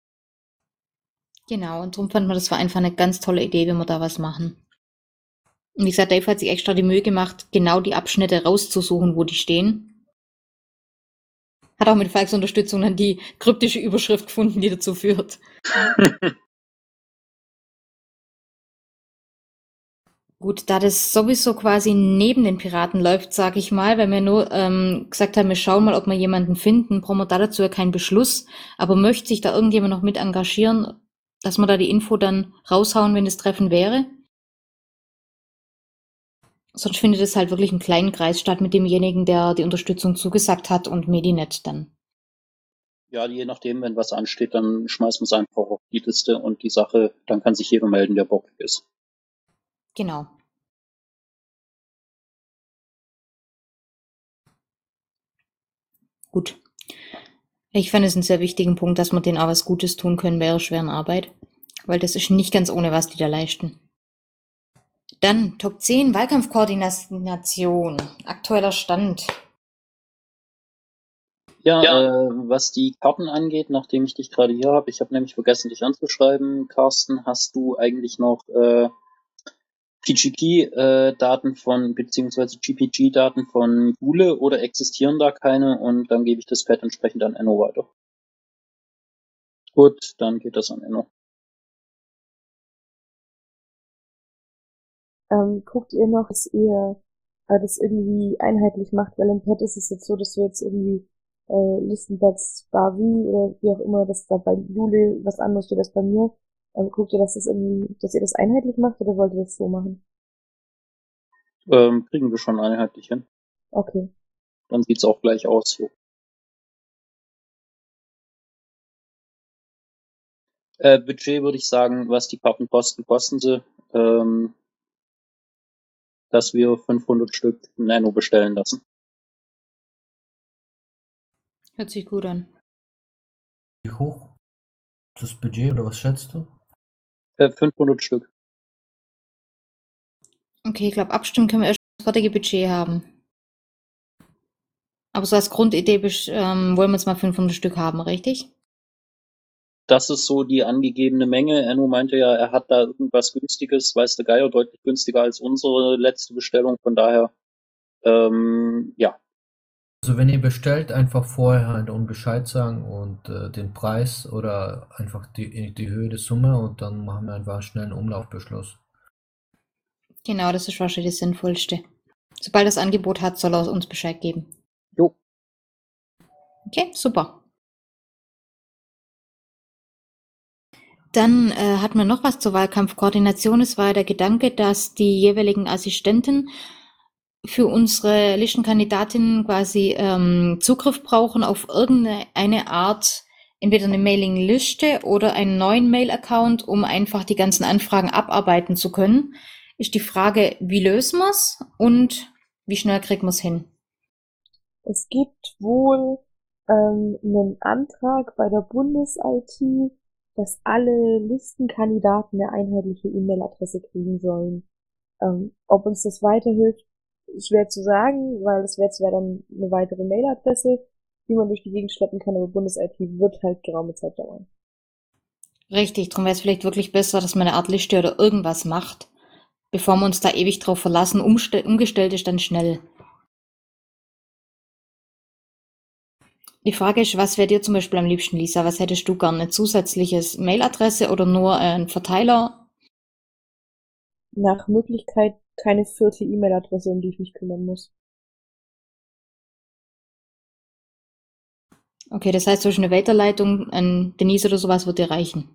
Genau, und darum fanden wir, das war einfach eine ganz tolle Idee, wenn wir da was machen. Und wie gesagt, Dave hat sich extra die Mühe gemacht, genau die Abschnitte rauszusuchen, wo die stehen. Hat auch mit Falks Unterstützung dann die kryptische Überschrift gefunden, die dazu führt. Gut, da das sowieso quasi neben den Piraten läuft, sage ich mal, weil wir nur ähm, gesagt haben, wir schauen mal, ob wir jemanden finden, brauchen wir da dazu ja keinen Beschluss. Aber möchte sich da irgendjemand noch mit engagieren, dass wir da die Info dann raushauen, wenn das Treffen wäre? Sonst findet es halt wirklich im kleinen Kreis statt mit demjenigen, der die Unterstützung zugesagt hat und Medinet dann. Ja, je nachdem, wenn was ansteht, dann schmeißen wir es einfach auf die Liste und die Sache, dann kann sich jeder melden, der bockig ist. Genau. Gut. Ich fand es einen sehr wichtigen Punkt, dass wir denen auch was Gutes tun können bei ihrer schweren Arbeit. Weil das ist nicht ganz ohne, was die da leisten. Dann Top zehn Wahlkampfkoordination. Aktueller Stand. Ja, äh, was die Karten angeht, nachdem ich dich gerade hier habe, ich habe nämlich vergessen, dich anzuschreiben, Carsten, hast du eigentlich noch äh, P G P-Daten von, beziehungsweise G P G-Daten von Jule oder existieren da keine? Und dann gebe ich das Pad entsprechend an Enno weiter. Gut, dann geht das an Enno. Ähm, guckt ihr noch, dass ihr äh, das irgendwie einheitlich macht, weil im Pad ist es jetzt so, dass du jetzt irgendwie äh, Listenplatz Bavi oder wie auch immer, dass da bei Jule was anderes steht als bei mir. Ähm, guckt ihr, dass das irgendwie, dass ihr das einheitlich macht oder wollt ihr das so machen? Ähm, kriegen wir schon einheitlich hin. Okay. Dann sieht's auch gleich aus. So. Äh, Budget würde ich sagen, was die Karten kosten, kosten sie. Ähm, dass wir fünfhundert Stück Nano bestellen lassen. Hört sich gut an. Wie hoch ist das Budget oder was schätzt du? Äh, fünfhundert Stück. Okay, ich glaube, abstimmen können wir erst das fertige Budget haben. Aber so als Grundidee ähm, wollen wir jetzt mal fünfhundert Stück haben, richtig? Das ist so die angegebene Menge. Enno meinte ja, er hat da irgendwas Günstiges, weiß der Geier, deutlich günstiger als unsere letzte Bestellung. Von daher, ähm, ja. Also wenn ihr bestellt, einfach vorher halt und Bescheid sagen und äh, den Preis oder einfach die, die Höhe der Summe und dann machen wir einfach schnell einen Umlaufbeschluss. Genau, das ist wahrscheinlich das Sinnvollste. Sobald das Angebot hat, soll er uns Bescheid geben. Jo. Okay, super. Dann äh, hat man noch was zur Wahlkampfkoordination. Es war der Gedanke, dass die jeweiligen Assistenten für unsere Listenkandidatinnen quasi ähm, Zugriff brauchen auf irgendeine Art, entweder eine Mailingliste oder einen neuen Mail-Account, um einfach die ganzen Anfragen abarbeiten zu können. Ist die Frage, wie lösen wir es und wie schnell kriegen wir es hin? Es gibt wohl ähm, einen Antrag bei der Bundes-I T, dass alle Listenkandidaten eine einheitliche E-Mail-Adresse kriegen sollen. Ähm, ob uns das weiterhilft, schwer zu sagen, weil das wäre zwar dann eine weitere Mailadresse, die man durch die Gegend schleppen kann, aber Bundes-I T wird halt geraume Zeit dauern. Richtig, darum wäre es vielleicht wirklich besser, dass man eine Art Liste oder irgendwas macht, bevor wir uns da ewig drauf verlassen. Umste- umgestellt ist dann schnell. Die Frage ist, was wäre dir zum Beispiel am liebsten, Lisa? Was hättest du gern? Eine zusätzliches Mailadresse oder nur ein Verteiler? Nach Möglichkeit keine vierte E-Mail-Adresse, um die ich mich kümmern muss. Okay, das heißt, durch eine Weiterleitung an Denise oder sowas wird dir reichen.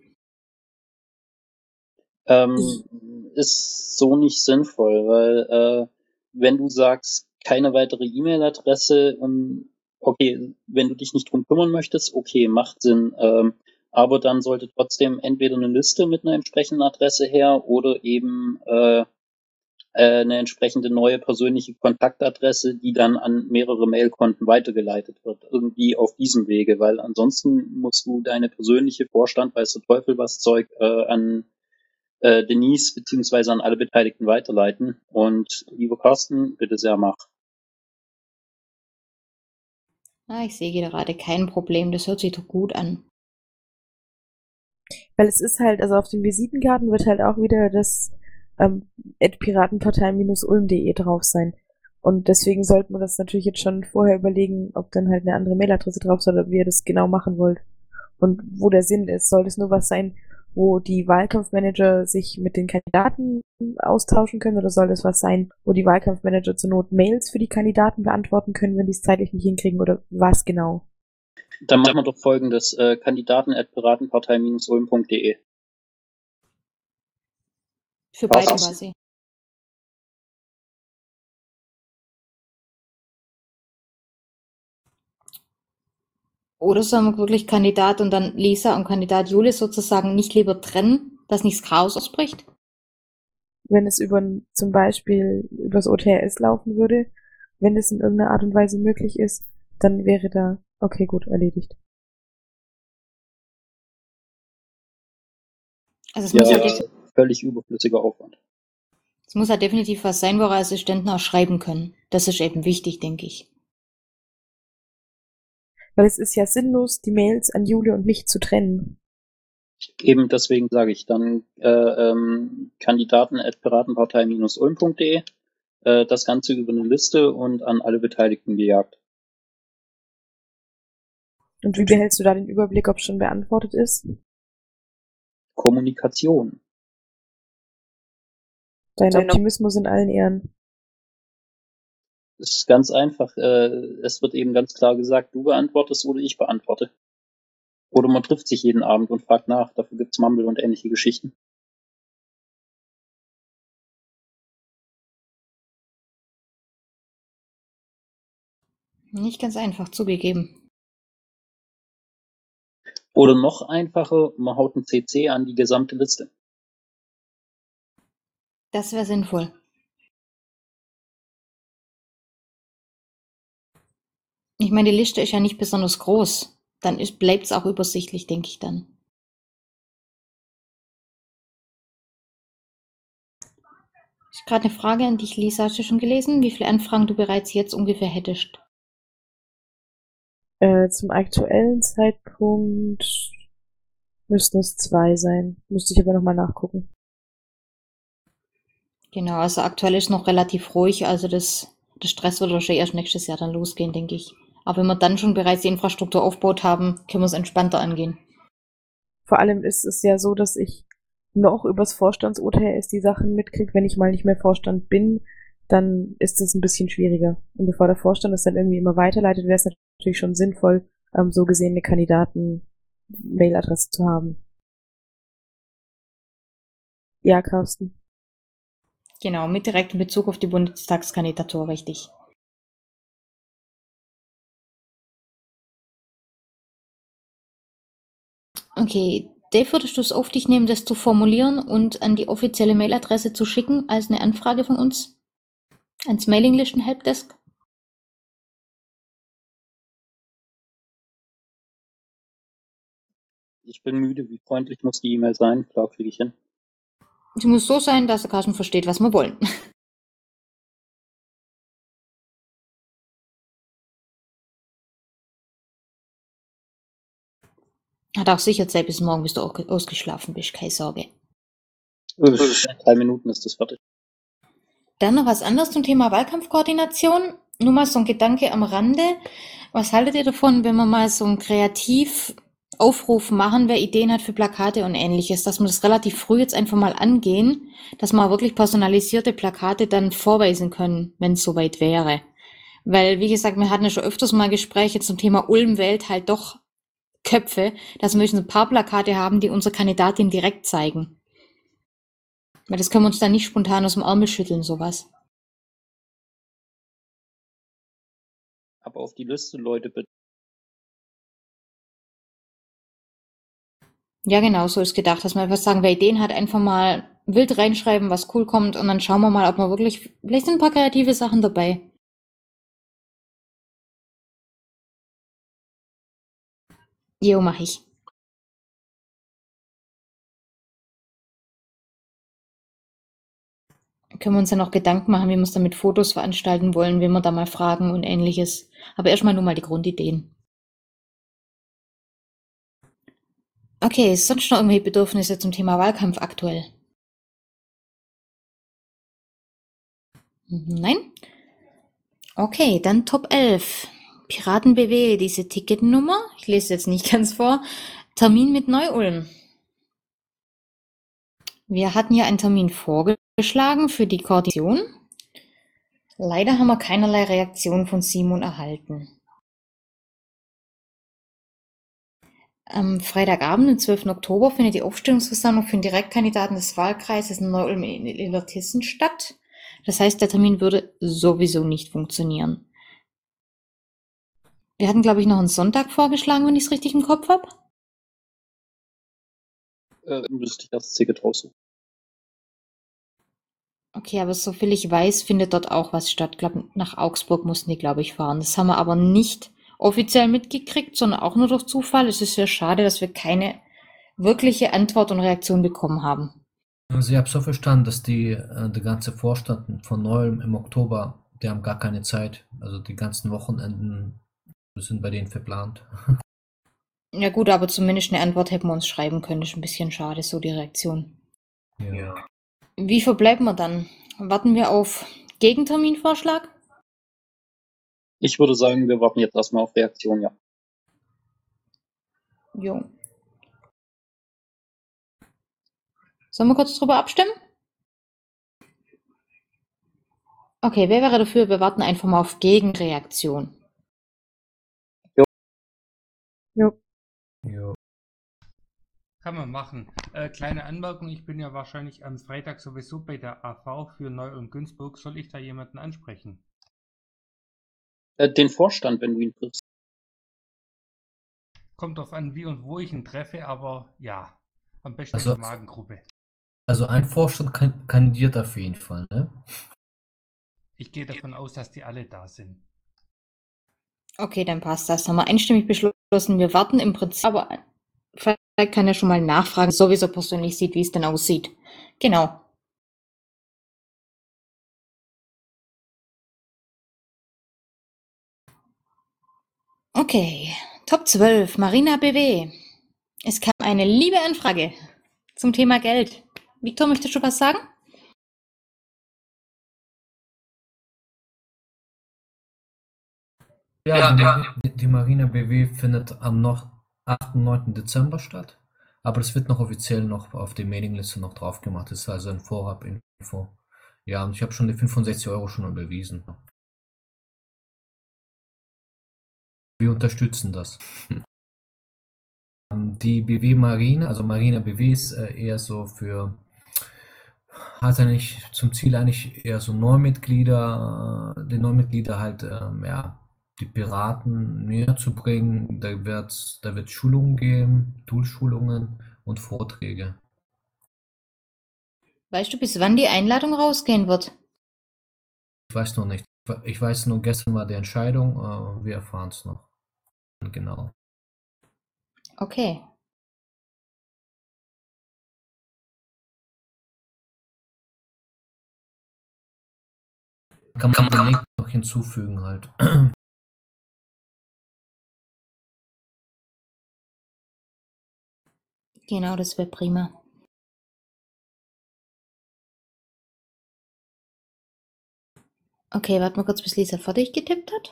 Ähm, ist so nicht sinnvoll, weil äh, wenn du sagst, keine weitere E-Mail-Adresse, um, okay, wenn du dich nicht drum kümmern möchtest, okay, macht Sinn. Ähm, aber dann sollte trotzdem entweder eine Liste mit einer entsprechenden Adresse her oder eben äh, äh, eine entsprechende neue persönliche Kontaktadresse, die dann an mehrere Mailkonten weitergeleitet wird. Irgendwie auf diesem Wege, weil ansonsten musst du deine persönliche Vorstand, weiß der Teufel was Zeug äh, an äh, Denise beziehungsweise an alle Beteiligten weiterleiten. Und lieber Carsten, bitte sehr, mach. Ah, ich sehe gerade kein Problem, das hört sich doch gut an. Weil es ist halt, also auf den Visitenkarten wird halt auch wieder das ähm, at piratenpartei-ulm.de drauf sein. Und deswegen sollten wir das natürlich jetzt schon vorher überlegen, ob dann halt eine andere Mailadresse drauf soll, oder wie ihr das genau machen wollt. Und wo der Sinn ist. Soll es nur was sein, wo die Wahlkampfmanager sich mit den Kandidaten austauschen können, oder soll es was sein, wo die Wahlkampfmanager zur Not Mails für die Kandidaten beantworten können, wenn die es zeitlich nicht hinkriegen, oder was genau? Dann machen wir doch folgendes, äh, kandidaten at piratenpartei ulm punkt de. Für Was? beide quasi. Oder sollen wir wirklich Kandidat und dann Lisa und Kandidat Jule sozusagen nicht lieber trennen, dass nichts Chaos ausbricht? Wenn es über zum Beispiel übers O T R S laufen würde, wenn es in irgendeiner Art und Weise möglich ist, dann wäre da, okay, gut, erledigt. Also es Ja, muss, ja def- völlig überflüssiger Aufwand. es muss ja definitiv was sein, wo eure Assistenten auch schreiben können. Das ist eben wichtig, denke ich. Weil es ist ja sinnlos, die Mails an Jule und mich zu trennen. Eben deswegen sage ich dann äh, ähm, kandidaten at piratenpartei ulm punkt de, äh, das Ganze über eine Liste und an alle Beteiligten gejagt. Und wie behältst du da den Überblick, ob es schon beantwortet ist? Kommunikation. Dein Dein Optimismus in allen Ehren. Es ist ganz einfach. Äh, es wird eben ganz klar gesagt, du beantwortest oder ich beantworte. Oder man trifft sich jeden Abend und fragt nach. Dafür gibt's Mumble und ähnliche Geschichten. Nicht ganz einfach, zugegeben. Oder noch einfacher, man haut ein C C an die gesamte Liste. Das wäre sinnvoll. Ich meine, die Liste ist ja nicht besonders groß. Dann bleibt es auch übersichtlich, denke ich dann. Ich habe gerade eine Frage an dich, Lisa. Hast du schon gelesen, wie viele Anfragen du bereits jetzt ungefähr hättest? Äh, zum aktuellen Zeitpunkt müssten es zwei sein. Müsste ich aber nochmal nachgucken. Genau, also aktuell ist noch relativ ruhig, also das, der Stress wird wahrscheinlich erst nächstes Jahr dann losgehen, denke ich. Aber wenn wir dann schon bereits die Infrastruktur aufgebaut haben, können wir es entspannter angehen. Vor allem ist es ja so, dass ich noch übers Vorstands-O T R S die Sachen mitkriege. Wenn ich mal nicht mehr Vorstand bin, dann ist es ein bisschen schwieriger. Und bevor der Vorstand es dann irgendwie immer weiterleitet, wäre es natürlich schon sinnvoll, ähm, so gesehen eine Kandidaten-Mailadresse zu haben. Ja, Carsten. Genau, mit direktem Bezug auf die Bundestagskandidatur, richtig. Okay, Dave, würdest du es auf dich nehmen, das zu formulieren und an die offizielle Mailadresse zu schicken als eine Anfrage von uns? Ans Mailinglisten-Helpdesk? Ich bin müde, wie freundlich muss die E-Mail sein? Klar, kriege ich hin. Sie muss so sein, dass der Carsten versteht, was wir wollen. Hat auch sicher Zeit bis morgen, bis du auch ausgeschlafen bist, keine Sorge. In drei Minuten ist das fertig. Dann noch was anderes zum Thema Wahlkampfkoordination. Nur mal so ein Gedanke am Rande. Was haltet ihr davon, wenn wir mal so einen Kreativaufruf machen, wer Ideen hat für Plakate und ähnliches, dass wir das relativ früh jetzt einfach mal angehen, dass wir wirklich personalisierte Plakate dann vorweisen können, wenn es soweit wäre. Weil, wie gesagt, wir hatten ja schon öfters mal Gespräche zum Thema Ulm wählt halt doch Köpfe, dass wir ein paar Plakate haben, die unsere Kandidatin direkt zeigen. Weil das können wir uns dann nicht spontan aus dem Ärmel schütteln, sowas. Aber auf die Liste, Leute, bitte. Ja, genau, so ist gedacht, dass man einfach sagen, wer Ideen hat, einfach mal wild reinschreiben, was cool kommt und dann schauen wir mal, ob wir wirklich, vielleicht sind ein paar kreative Sachen dabei. Jo, mach ich. Können wir uns ja noch Gedanken machen, wie wir es dann mit Fotos veranstalten wollen, wen wir da mal fragen und ähnliches. Aber erstmal nur mal die Grundideen. Okay, ist sonst noch irgendwelche Bedürfnisse zum Thema Wahlkampf aktuell? Nein? Okay, dann Top elf. Piraten B W, diese Ticketnummer. Ich lese jetzt nicht ganz vor. Termin mit Neu-Ulm. Wir hatten ja einen Termin vorgeschlagen für die Koordination. Leider haben wir keinerlei Reaktion von Simon erhalten. Am Freitagabend, den zwölften Oktober, findet die Aufstellungsversammlung für den Direktkandidaten des Wahlkreises Neu-Ulm in Illertissen statt. Das heißt, der Termin würde sowieso nicht funktionieren. Wir hatten, glaube ich, noch einen Sonntag vorgeschlagen, wenn ich es richtig im Kopf habe. Äh, müsste ich das Ticket raussuchen. Okay, aber soviel ich weiß, findet dort auch was statt. Ich glaube, nach Augsburg mussten die, glaube ich, fahren. Das haben wir aber nicht offiziell mitgekriegt, sondern auch nur durch Zufall. Es ist sehr schade, dass wir keine wirkliche Antwort und Reaktion bekommen haben. Also ich habe so verstanden, dass die, äh, der ganze Vorstand von Neu-Ulm im Oktober, die haben gar keine Zeit. Also die ganzen Wochenenden sind bei denen verplant. Ja gut, aber zumindest eine Antwort hätten wir uns schreiben können. Ist ein bisschen schade, so die Reaktion. Ja. Wie verbleiben wir dann? Warten wir auf Gegenterminvorschlag? Ich würde sagen, wir warten jetzt erstmal auf Reaktion, ja. Jo. Sollen wir kurz drüber abstimmen? Okay, wer wäre dafür? Wir warten einfach mal auf Gegenreaktion. Jo. Jo. Kann man machen. Äh, kleine Anmerkung, ich bin ja wahrscheinlich am Freitag sowieso bei der A V für Neu-Ulm Günzburg. Soll ich da jemanden ansprechen? Äh, den Vorstand, wenn du ihn triffst. Kommt drauf an, wie und wo ich ihn treffe, aber ja, am besten Also- in der Magengruppe. Also ein Vorstand kan- kandidiert auf jeden Fall, ne? Ich gehe davon aus, dass die alle da sind. Okay, dann passt das. Haben wir einstimmig beschlossen. Wir warten im Prinzip, aber vielleicht kann er schon mal nachfragen, sowieso persönlich sieht, wie es denn aussieht. Genau. Okay, Top zwölf, Marina B W. Es kam eine liebe Anfrage zum Thema Geld. Viktor, möchtest du was sagen? Ja, die, Mari- die, die Marina B W findet am noch achten und neunten Dezember statt. Aber das wird noch offiziell noch auf die Mailingliste noch drauf gemacht. Das ist also ein Vorab-Info. Ja, und ich habe schon die fünfundsechzig Euro schon überwiesen. Wir unterstützen das. Ähm, Die B W Marine, also Marina B W ist äh, eher so für, hat eigentlich zum Ziel eigentlich eher so Neumitglieder, äh, die Neumitglieder halt, ähm, ja, die Piraten näher zu bringen. Da wird, da wird Schulungen geben, Toolschulungen und Vorträge. Weißt du, bis wann die Einladung rausgehen wird? Ich weiß noch nicht. Ich weiß nur, gestern war die Entscheidung, äh, wir erfahren es noch. Genau. Okay. Kann man den Link noch hinzufügen halt. Genau, das wäre prima. Okay, warte mal kurz, bis Lisa fertig getippt hat.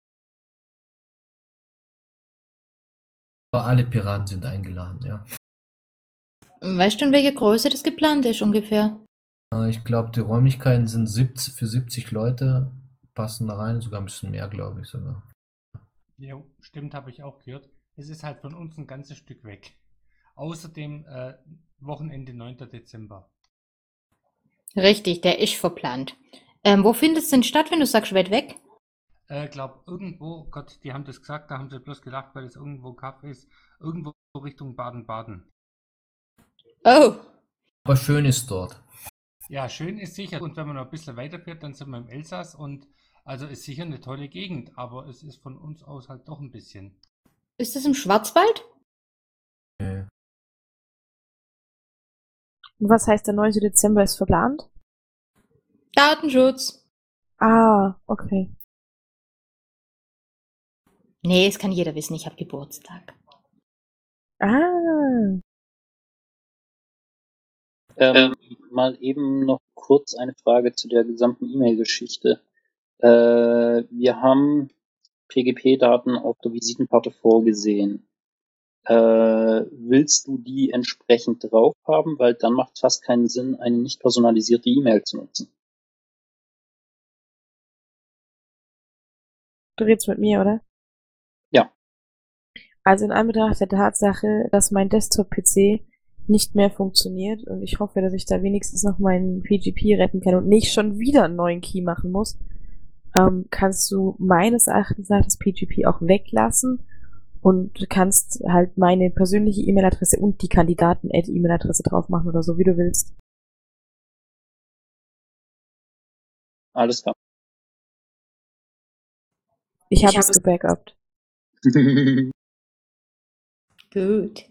Aber alle Piraten sind eingeladen, ja. Weißt du, in welcher Größe das geplant ist ungefähr? Äh, Ich glaube, die Räumlichkeiten sind siebzig, für siebzig Leute, passen da rein, sogar ein bisschen mehr, glaube ich sogar. Jo, stimmt, habe ich auch gehört. Es ist halt von uns ein ganzes Stück weg. Außerdem äh, Wochenende neunten Dezember. Richtig, der ist verplant. Ähm, wo findet es denn statt, wenn du sagst, weit weg? Äh, glaub, irgendwo, Gott, die haben das gesagt, da haben sie bloß gelacht, weil es irgendwo Kaffee ist. Irgendwo Richtung Baden-Baden. Oh, Aber schön ist dort. Ja, schön ist sicher. Und wenn man noch ein bisschen weiterfährt, dann sind wir im Elsass und also ist sicher eine tolle Gegend, aber es ist von uns aus halt doch ein bisschen. ist das im Schwarzwald? Äh, Und was heißt, der neunte Dezember ist verplant? Datenschutz. Ah, okay. Nee, es kann jeder wissen, ich habe Geburtstag. Ah, Ähm, mal eben noch kurz eine Frage zu der gesamten E-Mail-Geschichte. Äh, wir haben P G P-Daten auf der Visitenkarte vorgesehen. Äh, willst du die entsprechend drauf haben? Weil dann macht es fast keinen Sinn, eine nicht personalisierte E-Mail zu nutzen. Du redest mit mir, oder? Ja. Also in Anbetracht der Tatsache, dass mein Desktop-P C nicht mehr funktioniert und ich hoffe, dass ich da wenigstens noch meinen P G P retten kann und nicht schon wieder einen neuen Key machen muss, ähm, kannst du meines Erachtens nach das P G P auch weglassen und du kannst halt meine persönliche E-Mail-Adresse und die Kandidaten-E-Mail-Adresse drauf machen oder so, wie du willst. Alles klar. Ich habe es gebackupt. Gut.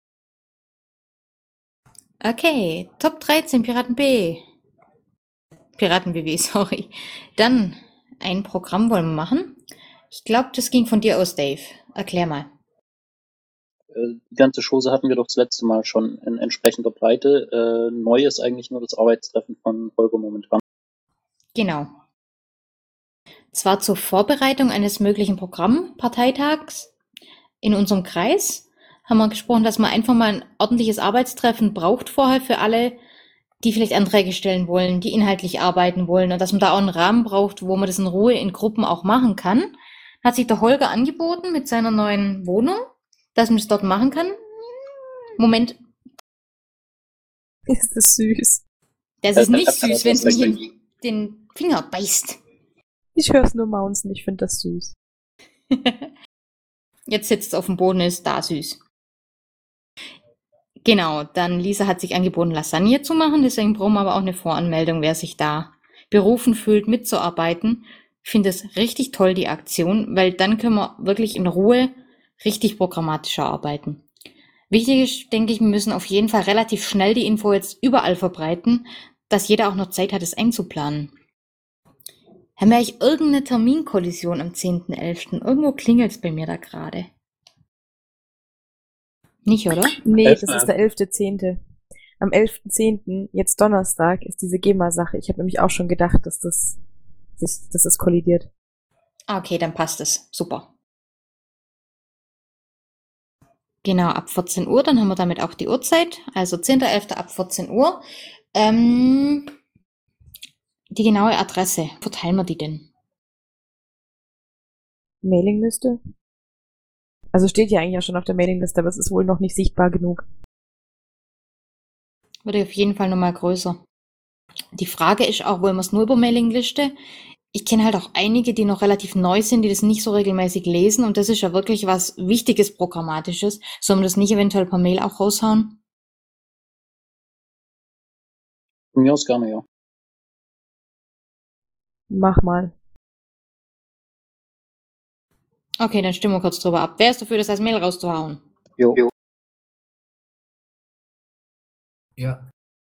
Okay, Top dreizehn, Piraten B. Piraten B W, sorry. Dann ein Programm wollen wir machen. Ich glaube, das ging von dir aus, Dave. Erklär mal. Die ganze Chose hatten wir doch das letzte Mal schon in entsprechender Breite. Äh, neu ist eigentlich nur das Arbeitstreffen von Holger momentan. Genau. Zwar zur Vorbereitung eines möglichen Programmparteitags in unserem Kreis haben wir gesprochen, dass man einfach mal ein ordentliches Arbeitstreffen braucht vorher für alle, die vielleicht Anträge stellen wollen, die inhaltlich arbeiten wollen und dass man da auch einen Rahmen braucht, wo man das in Ruhe in Gruppen auch machen kann. Hat sich der Holger angeboten mit seiner neuen Wohnung, dass man das dort machen kann. Moment. Ist das süß. Das ist nicht süß, wenn es mich in den Finger beißt. Ich höre es nur mounsen, ich finde das süß. Jetzt sitzt es auf dem Boden, ist da süß. Genau, dann Lisa hat sich angeboten, Lasagne zu machen, deswegen brauchen wir aber auch eine Voranmeldung, wer sich da berufen fühlt, mitzuarbeiten. Ich finde es richtig toll, die Aktion, weil dann können wir wirklich in Ruhe richtig programmatischer arbeiten. Wichtig ist, denke ich, wir müssen auf jeden Fall relativ schnell die Info jetzt überall verbreiten, dass jeder auch noch Zeit hat, es einzuplanen. Haben wir eigentlich irgendeine Terminkollision am zehnten elften? Irgendwo klingelt es bei mir da gerade. Nicht, oder? Nee, das ist der elfte zehnte Am elften zehnten, jetzt Donnerstag, ist diese GEMA-Sache. Ich habe nämlich auch schon gedacht, dass das, dass das kollidiert. Okay, dann passt es. Super. Genau, ab vierzehn Uhr, dann haben wir damit auch die Uhrzeit. Also zehnter elfter ab vierzehn Uhr. Ähm, die genaue Adresse, wo verteilen wir die denn? Mailingliste? Also steht ja eigentlich auch schon auf der Mailingliste, aber es ist wohl noch nicht sichtbar genug. Wird auf jeden Fall nochmal größer. Die Frage ist auch, wollen wir es nur über Mailingliste? Ich kenne halt auch einige, die noch relativ neu sind, die das nicht so regelmäßig lesen und das ist ja wirklich was Wichtiges, Programmatisches. Sollen wir das nicht eventuell per Mail auch raushauen? Von mir aus gerne, ja. Mach mal. Okay, dann stimmen wir kurz drüber ab. Wer ist dafür, das als Mail rauszuhauen? Jo. jo. Ja.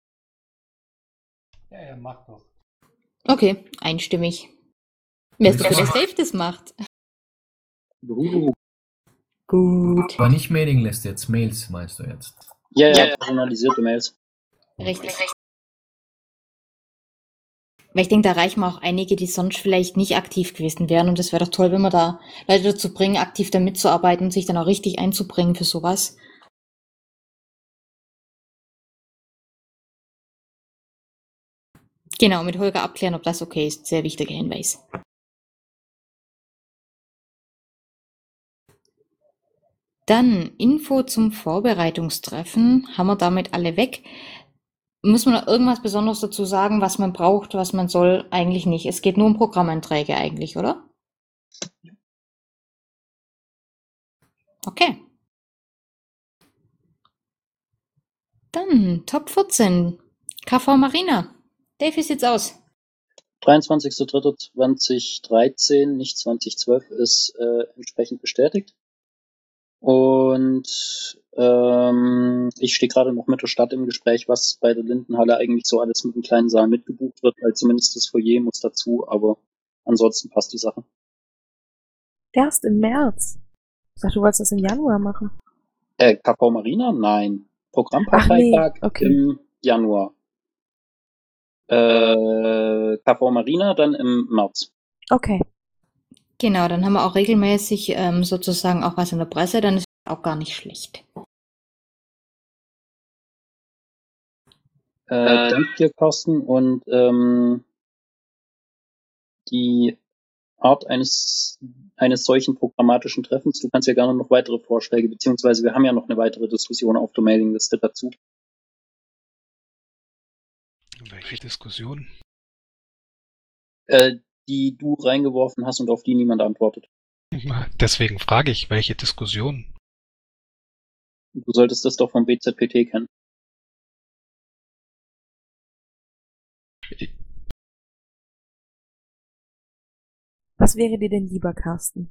Ja, ja, mach doch. Okay, einstimmig. Wer ist dafür, dass Dave das macht? Uh. Gut. Aber nicht Mailingliste, jetzt Mails meinst du jetzt. Ja, ja, ja, personalisierte Mails. Richtig. Weil ich denke, da erreichen wir auch einige, die sonst vielleicht nicht aktiv gewesen wären. Und das wäre doch toll, wenn wir da Leute dazu bringen, aktiv da mitzuarbeiten und sich dann auch richtig einzubringen für sowas. Genau, mit Holger abklären, ob das okay ist. Sehr wichtiger Hinweis. Dann Info zum Vorbereitungstreffen. Haben wir damit alle weg. Muss man noch irgendwas Besonderes dazu sagen, was man braucht, was man soll? Eigentlich nicht. Es geht nur um Programmeinträge eigentlich, oder? Okay. Dann Top vierzehn. K V Marina. Dave, wie sieht's aus? dreiundzwanzigster dritter zweitausenddreizehn, nicht zweitausendzwölf, ist äh, entsprechend bestätigt. Und ähm, ich stehe gerade noch mit der Stadt im Gespräch, was bei der Lindenhalle eigentlich so alles mit dem kleinen Saal mitgebucht wird, weil zumindest das Foyer muss dazu, aber ansonsten passt die Sache. Erst im März. Ich dachte, du wolltest das im Januar machen. Äh, K V Marina? Nein. Programmparteitag nee. Okay. im Januar. Äh, K V Marina dann im März. Okay. Genau, dann haben wir auch regelmäßig ähm, sozusagen auch was in der Presse, dann ist auch gar nicht schlecht. Äh, danke dir, Carsten. Und ähm, die Art eines eines solchen programmatischen Treffens, du kannst ja gerne noch weitere Vorschläge, beziehungsweise wir haben ja noch eine weitere Diskussion auf der Mailingliste dazu. Welche Diskussion? Äh, die du reingeworfen hast und auf die niemand antwortet. Deswegen frage ich, welche Diskussion? Du solltest das doch vom B Z P T kennen. Was wäre dir denn lieber, Carsten?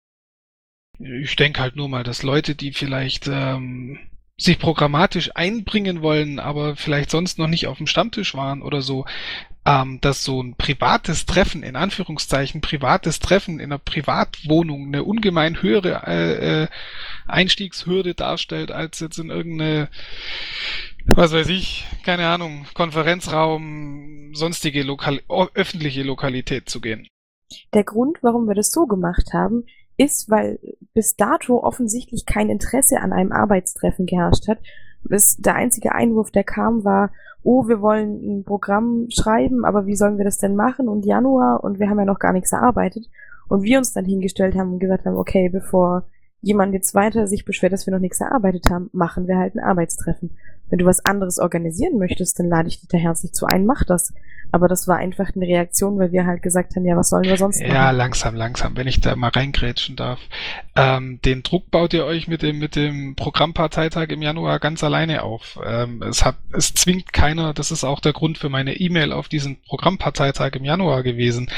Ich denke halt nur mal, dass Leute, die vielleicht ähm, sich programmatisch einbringen wollen, aber vielleicht sonst noch nicht auf dem Stammtisch waren oder so, ähm, dass so ein privates Treffen, in Anführungszeichen privates Treffen in einer Privatwohnung eine ungemein höhere äh, äh, Einstiegshürde darstellt, als jetzt in irgendeine, was weiß ich, keine Ahnung, Konferenzraum, sonstige Lokal öffentliche Lokalität zu gehen. Der Grund, warum wir das so gemacht haben, ist, weil bis dato offensichtlich kein Interesse an einem Arbeitstreffen geherrscht hat. Das, der einzige Einwurf, der kam, war, oh, wir wollen ein Programm schreiben, aber wie sollen wir das denn machen? Und Januar, und wir haben ja noch gar nichts erarbeitet. Und wir uns dann hingestellt haben und gesagt haben, okay, bevor jemand jetzt weiter sich beschwert, dass wir noch nichts erarbeitet haben, machen wir halt ein Arbeitstreffen. Wenn du was anderes organisieren möchtest, dann lade ich dich da herzlich zu ein, mach das. Aber das war einfach eine Reaktion, weil wir halt gesagt haben, ja, was sollen wir sonst machen? Ja, langsam, langsam, wenn ich da mal reingrätschen darf. Ähm, den Druck baut ihr euch mit dem, mit dem Programmparteitag im Januar ganz alleine auf. Ähm, es hat, es zwingt keiner, das ist auch der Grund für meine E-Mail auf diesen Programmparteitag im Januar gewesen.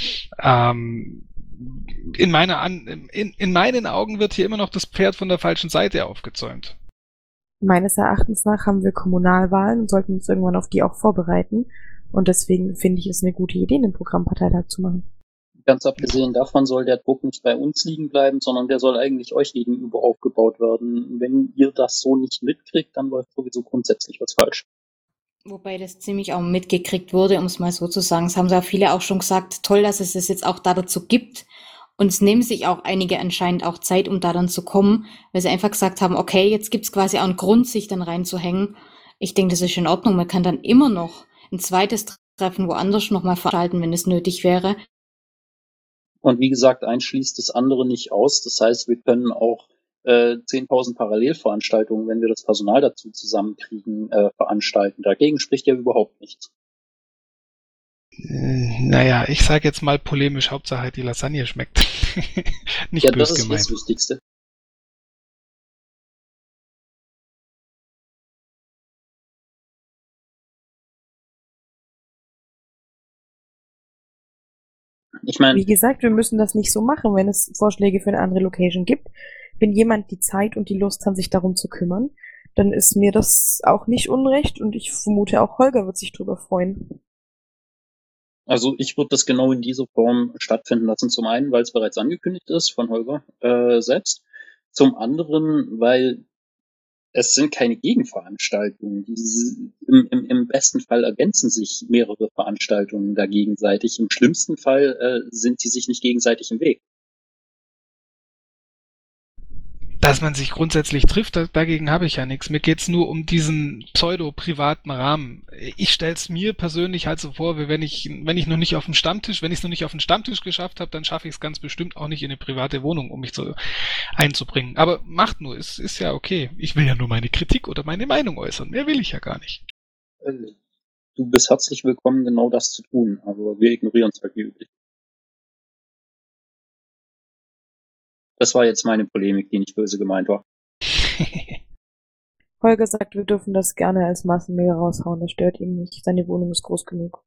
Ähm, in meiner An in, in meinen Augen wird hier immer noch das Pferd von der falschen Seite aufgezäumt. Meines Erachtens nach haben wir Kommunalwahlen und sollten uns irgendwann auf die auch vorbereiten. Und deswegen finde ich es eine gute Idee, einen Programmparteitag zu machen. Ganz abgesehen davon soll der Druck nicht bei uns liegen bleiben, sondern der soll eigentlich euch gegenüber aufgebaut werden. Wenn ihr das so nicht mitkriegt, dann läuft sowieso grundsätzlich was falsch. Wobei das ziemlich auch mitgekriegt wurde, um es mal so zu sagen. Es haben ja viele auch schon gesagt, toll, dass es das jetzt auch da dazu gibt. Und es nehmen sich auch einige anscheinend auch Zeit, um da dann zu kommen, weil sie einfach gesagt haben, okay, jetzt gibt's quasi auch einen Grund, sich dann reinzuhängen. Ich denke, das ist in Ordnung. Man kann dann immer noch ein zweites Treffen woanders nochmal veranstalten, wenn es nötig wäre. Und wie gesagt, eins schließt das andere nicht aus. Das heißt, wir können auch äh, zehntausend Parallelveranstaltungen, wenn wir das Personal dazu zusammenkriegen, äh, veranstalten. Dagegen spricht ja überhaupt nichts. Äh, naja, ich sage jetzt mal polemisch, Hauptsache die Lasagne schmeckt. Nicht Ja, böse das ist gemeint. das Wichtigste. Ich meine, Wie gesagt, wir müssen das nicht so machen, wenn es Vorschläge für eine andere Location gibt. Wenn jemand die Zeit und die Lust hat, sich darum zu kümmern, dann ist mir das auch nicht unrecht und ich vermute auch Holger wird sich drüber freuen. also ich würde das genau in dieser Form stattfinden lassen. Zum einen, weil es bereits angekündigt ist von Holger äh, selbst. Zum anderen, weil es sind keine Gegenveranstaltungen. Die, im, im, Im besten Fall ergänzen sich mehrere Veranstaltungen da gegenseitig. Im schlimmsten Fall äh, sind sie sich nicht gegenseitig im Weg. Dass man sich grundsätzlich trifft, da, dagegen habe ich ja nichts. Mir geht's nur um diesen pseudo-privaten Rahmen. Ich stell's mir persönlich halt so vor, wie wenn ich, wenn ich noch nicht auf dem Stammtisch, wenn ich es noch nicht auf den Stammtisch geschafft habe, dann schaffe ich es ganz bestimmt auch nicht in eine private Wohnung, um mich so einzubringen. Aber macht nur, ist, ist ja okay. Ich will ja nur meine Kritik oder meine Meinung äußern. Mehr will ich ja gar nicht. Äh, du bist herzlich willkommen, genau das zu tun, aber wir ignorieren es halt wie üblich. Das war jetzt meine Polemik, die nicht böse gemeint war. Holger sagt, wir dürfen das gerne als Massenmail raushauen, das stört ihn nicht. Seine Wohnung ist groß genug.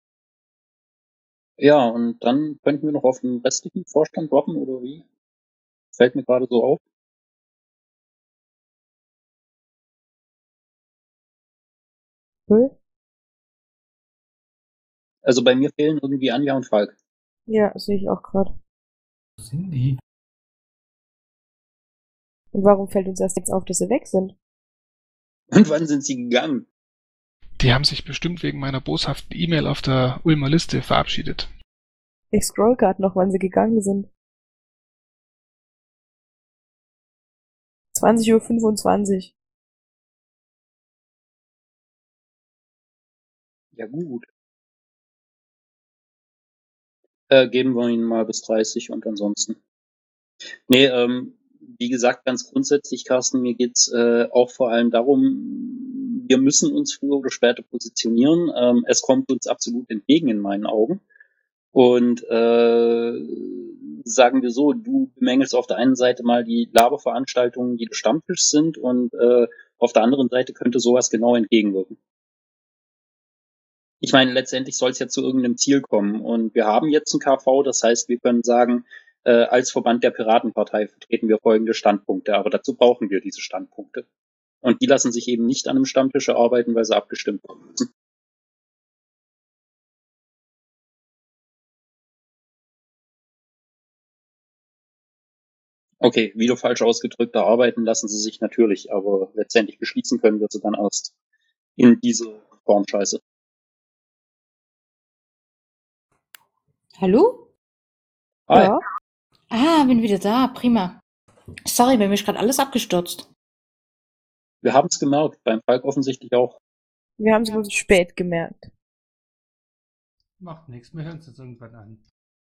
Ja, und dann könnten wir noch auf den restlichen Vorstand warten, oder wie? Fällt mir gerade so auf. Cool? Also bei mir fehlen irgendwie Anja und Falk. Ja, sehe ich auch gerade. Wo sind die? Und warum fällt uns erst jetzt auf, dass sie weg sind? Und wann sind sie gegangen? Die haben sich bestimmt wegen meiner boshaften E-Mail auf der Ulmer Liste verabschiedet. Ich scroll gerade noch, wann sie gegangen sind. zwanzig Uhr fünfundzwanzig. Ja gut. Äh, geben wir ihnen mal bis dreißig und ansonsten. Nee, ähm, wie gesagt, ganz grundsätzlich, Carsten, mir geht's äh, auch vor allem darum, wir müssen uns früher oder später positionieren. Ähm, es kommt uns absolut entgegen in meinen Augen. Und äh, sagen wir so, du bemängelst auf der einen Seite mal die Laberveranstaltungen, die der Stammtisch sind, und äh, auf der anderen Seite könnte sowas genau entgegenwirken. Ich meine, letztendlich soll es ja zu irgendeinem Ziel kommen. Und wir haben jetzt ein K V, das heißt, wir können sagen, äh, als Verband der Piratenpartei vertreten wir folgende Standpunkte, aber dazu brauchen wir diese Standpunkte. Und die lassen sich eben nicht an einem Stammtisch erarbeiten, weil sie abgestimmt werden müssen. Okay, wieder falsch ausgedrückt, erarbeiten lassen sie sich natürlich, aber letztendlich beschließen können wir sie dann erst in dieser Formscheiße. Hallo? Hi. Ja, Ah, bin wieder da. Prima. Sorry, bei mir ist gerade alles abgestürzt. Wir haben es gemerkt, beim Falk offensichtlich auch. wir haben es bloß spät gemerkt. Macht nichts, wir hören es jetzt irgendwann an.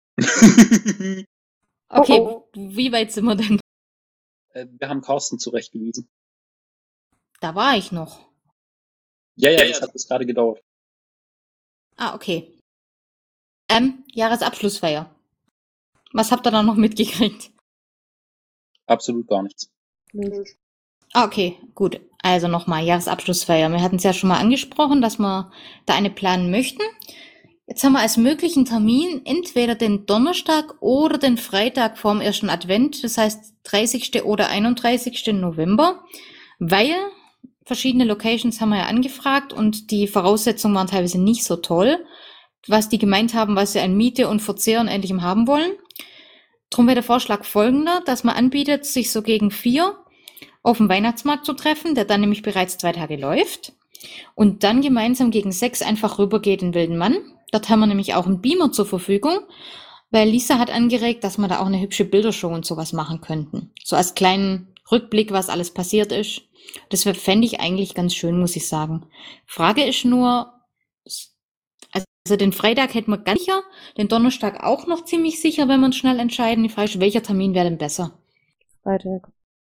Okay, Oh, wie weit sind wir denn? Äh, wir haben Carsten zurechtgewiesen. Da war ich noch. Ja, ja, das hat bis gerade gedauert. Ah, okay. Ähm, Jahresabschlussfeier. Was habt ihr da noch mitgekriegt? Absolut gar nichts. Nö. Ah, okay, gut. Also nochmal, Jahresabschlussfeier. Wir hatten es ja schon mal angesprochen, dass wir da eine planen möchten. Jetzt haben wir als möglichen Termin entweder den Donnerstag oder den Freitag vorm ersten Advent, das heißt dreißigsten oder einunddreißigsten November, weil verschiedene Locations haben wir ja angefragt und die Voraussetzungen waren teilweise nicht so toll, was die gemeint haben, was sie an Miete und Verzehr und Ähnlichem haben wollen. Drum wäre der Vorschlag folgender, dass man anbietet, sich so gegen vier auf dem Weihnachtsmarkt zu treffen, der dann nämlich bereits zwei Tage läuft, und dann gemeinsam gegen sechs einfach rübergeht in Wildenmann. Dort haben wir nämlich auch einen Beamer zur Verfügung, weil Lisa hat angeregt, dass wir da auch eine hübsche Bildershow und sowas machen könnten. So als kleinen Rückblick, was alles passiert ist. Das fände ich eigentlich ganz schön, muss ich sagen. Frage ist nur, also den Freitag hätten wir ganz sicher, den Donnerstag auch noch ziemlich sicher, wenn wir uns schnell entscheiden. Die Frage ist, welcher Termin wäre denn besser? Freitag.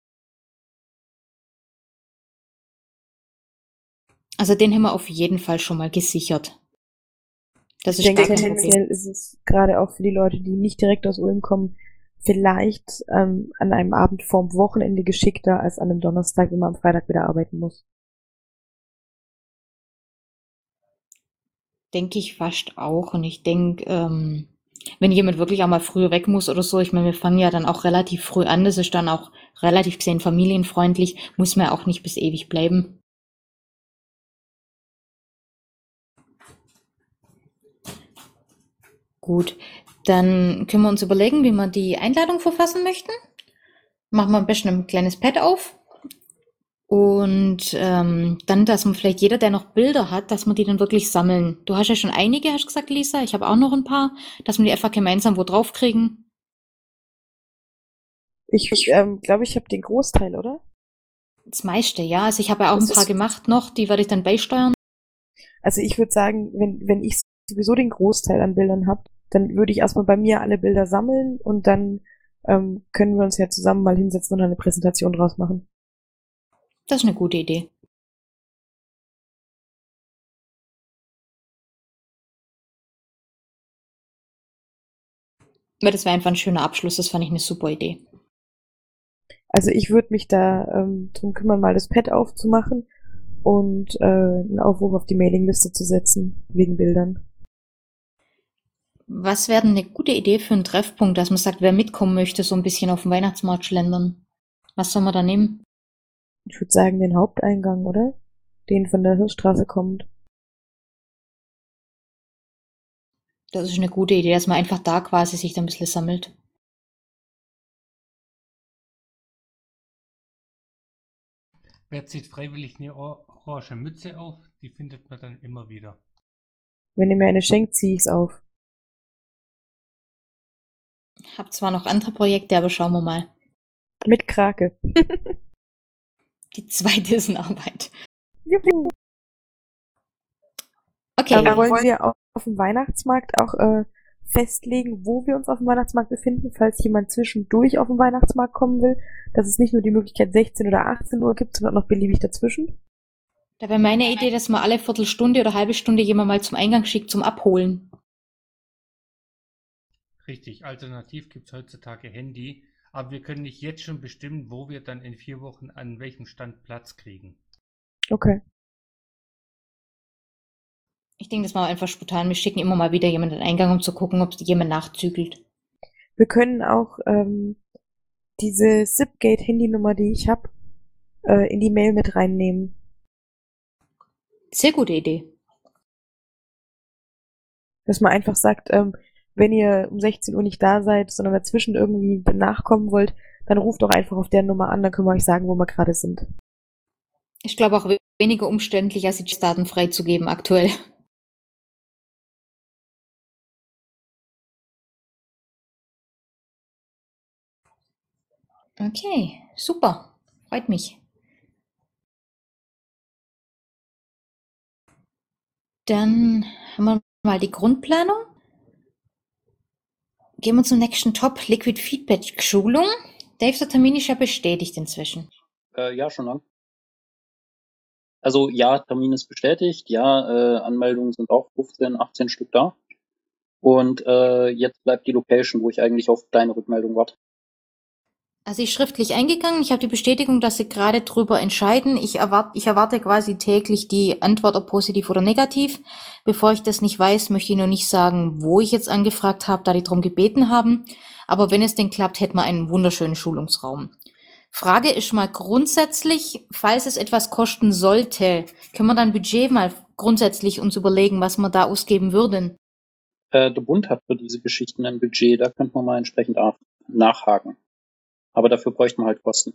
Also den haben wir auf jeden Fall schon mal gesichert. Das Ich ist denke, gar kein Problem. tendenziell ist es gerade auch für die Leute, die nicht direkt aus Ulm kommen, vielleicht ähm, an einem Abend vorm Wochenende geschickter als an einem Donnerstag, wenn man am Freitag wieder arbeiten muss. Denke ich fast auch. Und ich denke, ähm, wenn jemand wirklich auch mal früher weg muss oder so, ich meine, wir fangen ja dann auch relativ früh an, das ist dann auch relativ gesehen familienfreundlich, muss man ja auch nicht bis ewig bleiben. Gut, dann können wir uns überlegen, wie wir die Einladung verfassen möchten. Machen wir am besten ein kleines Pad auf. Und ähm, dann, dass man vielleicht jeder, der noch Bilder hat, dass wir die dann wirklich sammeln. Du hast ja schon einige, hast gesagt, Lisa. Ich habe auch noch ein paar, dass wir die einfach gemeinsam wo drauf kriegen. Ich ähm, glaube, ich habe den Großteil, oder? Das meiste, ja. Also ich habe ja auch Das ein paar ist- gemacht noch, die werde ich dann beisteuern. Also ich würde sagen, wenn, wenn ich sowieso den Großteil an Bildern habe, dann würde ich erstmal bei mir alle Bilder sammeln und dann ähm, können wir uns ja zusammen mal hinsetzen und eine Präsentation draus machen. Das ist eine gute Idee. Weil das wäre einfach ein schöner Abschluss, das fand ich eine super Idee. Also ich würde mich da ähm, drum kümmern, mal das Pad aufzumachen und äh, einen Aufruf auf die Mailingliste zu setzen, wegen Bildern. Was wäre denn eine gute Idee für einen Treffpunkt, dass man sagt, wer mitkommen möchte, so ein bisschen auf dem Weihnachtsmarkt schlendern? Was soll man da nehmen? Ich würde sagen, den Haupteingang, oder? Den von der Hirschstraße kommt. Das ist eine gute Idee, dass man einfach da quasi sich dann ein bisschen sammelt. Wer zieht freiwillig eine or- orange Mütze auf? Die findet man dann immer wieder. Wenn ihr mir eine schenkt, ziehe ich's auf. Hab zwar noch andere Projekte, aber schauen wir mal. Mit Krake. Die zweite ist in Arbeit. Juhu. Okay. Aber wollen wir auf, auf dem Weihnachtsmarkt auch äh, festlegen, wo wir uns auf dem Weihnachtsmarkt befinden, falls jemand zwischendurch auf den Weihnachtsmarkt kommen will, dass es nicht nur die Möglichkeit sechzehn oder achtzehn Uhr gibt, sondern noch beliebig dazwischen? Da wäre meine Idee, dass man alle Viertelstunde oder halbe Stunde jemand mal zum Eingang schickt zum Abholen. Richtig, alternativ gibt es heutzutage Handy, aber wir können nicht jetzt schon bestimmen, wo wir dann in vier Wochen an welchem Stand Platz kriegen. Okay. Ich denke, das machen wir einfach spontan. Wir schicken immer mal wieder jemanden an den Eingang, um zu gucken, ob jemand nachzügelt. Wir können auch ähm, diese Zipgate-Handynummer, die ich habe, äh, in die Mail mit reinnehmen. Sehr gute Idee. Dass man einfach sagt, ähm, wenn ihr um sechzehn Uhr nicht da seid, sondern dazwischen irgendwie nachkommen wollt, dann ruft doch einfach auf der Nummer an, dann können wir euch sagen, wo wir gerade sind. Ich glaube auch weniger umständlich, als die Daten freizugeben aktuell. Okay, super. Freut mich. Dann haben wir mal die Grundplanung. Gehen wir zum nächsten Top, Liquid Feedback Schulung. Dave, der Termin ist ja bestätigt inzwischen. Äh, ja, schon lang. Also ja, Termin ist bestätigt. Ja, äh, Anmeldungen sind auch fünfzehn, achtzehn Stück da. Und äh, jetzt bleibt die Location, wo ich eigentlich auf deine Rückmeldung warte. Also ich schriftlich eingegangen, ich habe die Bestätigung, dass Sie gerade drüber entscheiden. Ich erwarte, ich erwarte quasi täglich die Antwort, ob positiv oder negativ. Bevor ich das nicht weiß, möchte ich noch nicht sagen, wo ich jetzt angefragt habe, da die darum gebeten haben. Aber wenn es denn klappt, hätten wir einen wunderschönen Schulungsraum. Frage ist mal grundsätzlich, falls es etwas kosten sollte, können wir dann Budget mal grundsätzlich uns überlegen, was wir da ausgeben würden? Äh, der Bund hat für diese Geschichten ein Budget, da könnte man mal entsprechend nachhaken. Aber dafür bräuchten wir halt Kosten.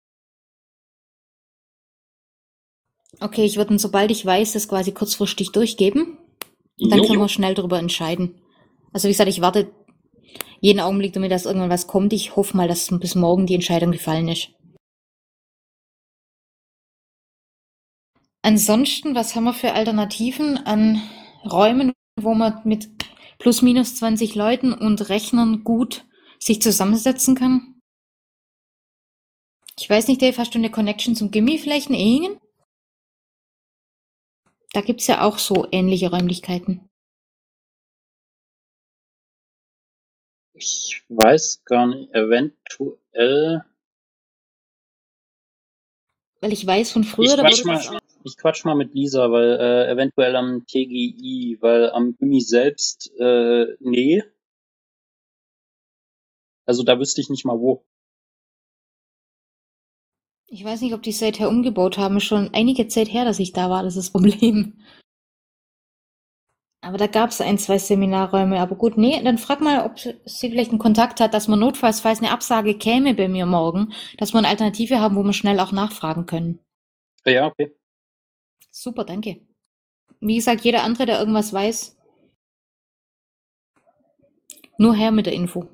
Okay, ich würde dann, sobald ich weiß, das quasi kurzfristig durchgeben. Und dann Jo, können jo. wir schnell darüber entscheiden. Also wie gesagt, ich warte jeden Augenblick damit, dass irgendwann was kommt. Ich hoffe mal, dass bis morgen die Entscheidung gefallen ist. Ansonsten, was haben wir für Alternativen an Räumen, wo man mit plus minus zwanzig Leuten und Rechnern gut sich zusammensetzen kann? Ich weiß nicht, Dave, hast du eine Connection zum Gimmi vielleicht in Ehingen? Da gibt's ja auch so ähnliche Räumlichkeiten. Ich weiß gar nicht, eventuell. Weil ich weiß von früher, Ich da quatsch wurde mal, das auch. ich quatsch mal mit Lisa, weil äh, eventuell am T G I, weil am Gimmi selbst, äh, nee. Also da wüsste ich nicht mal wo. Ich weiß nicht, ob die seither umgebaut haben. Ist schon einige Zeit her, dass ich da war, das ist das Problem. Aber da gab's ein, zwei Seminarräume. Aber gut, nee, dann frag mal, ob sie vielleicht einen Kontakt hat, dass man notfalls, falls eine Absage käme bei mir morgen, dass wir eine Alternative haben, wo wir schnell auch nachfragen können. Ja, okay. Super, danke. Wie gesagt, jeder andere, der irgendwas weiß, nur her mit der Info.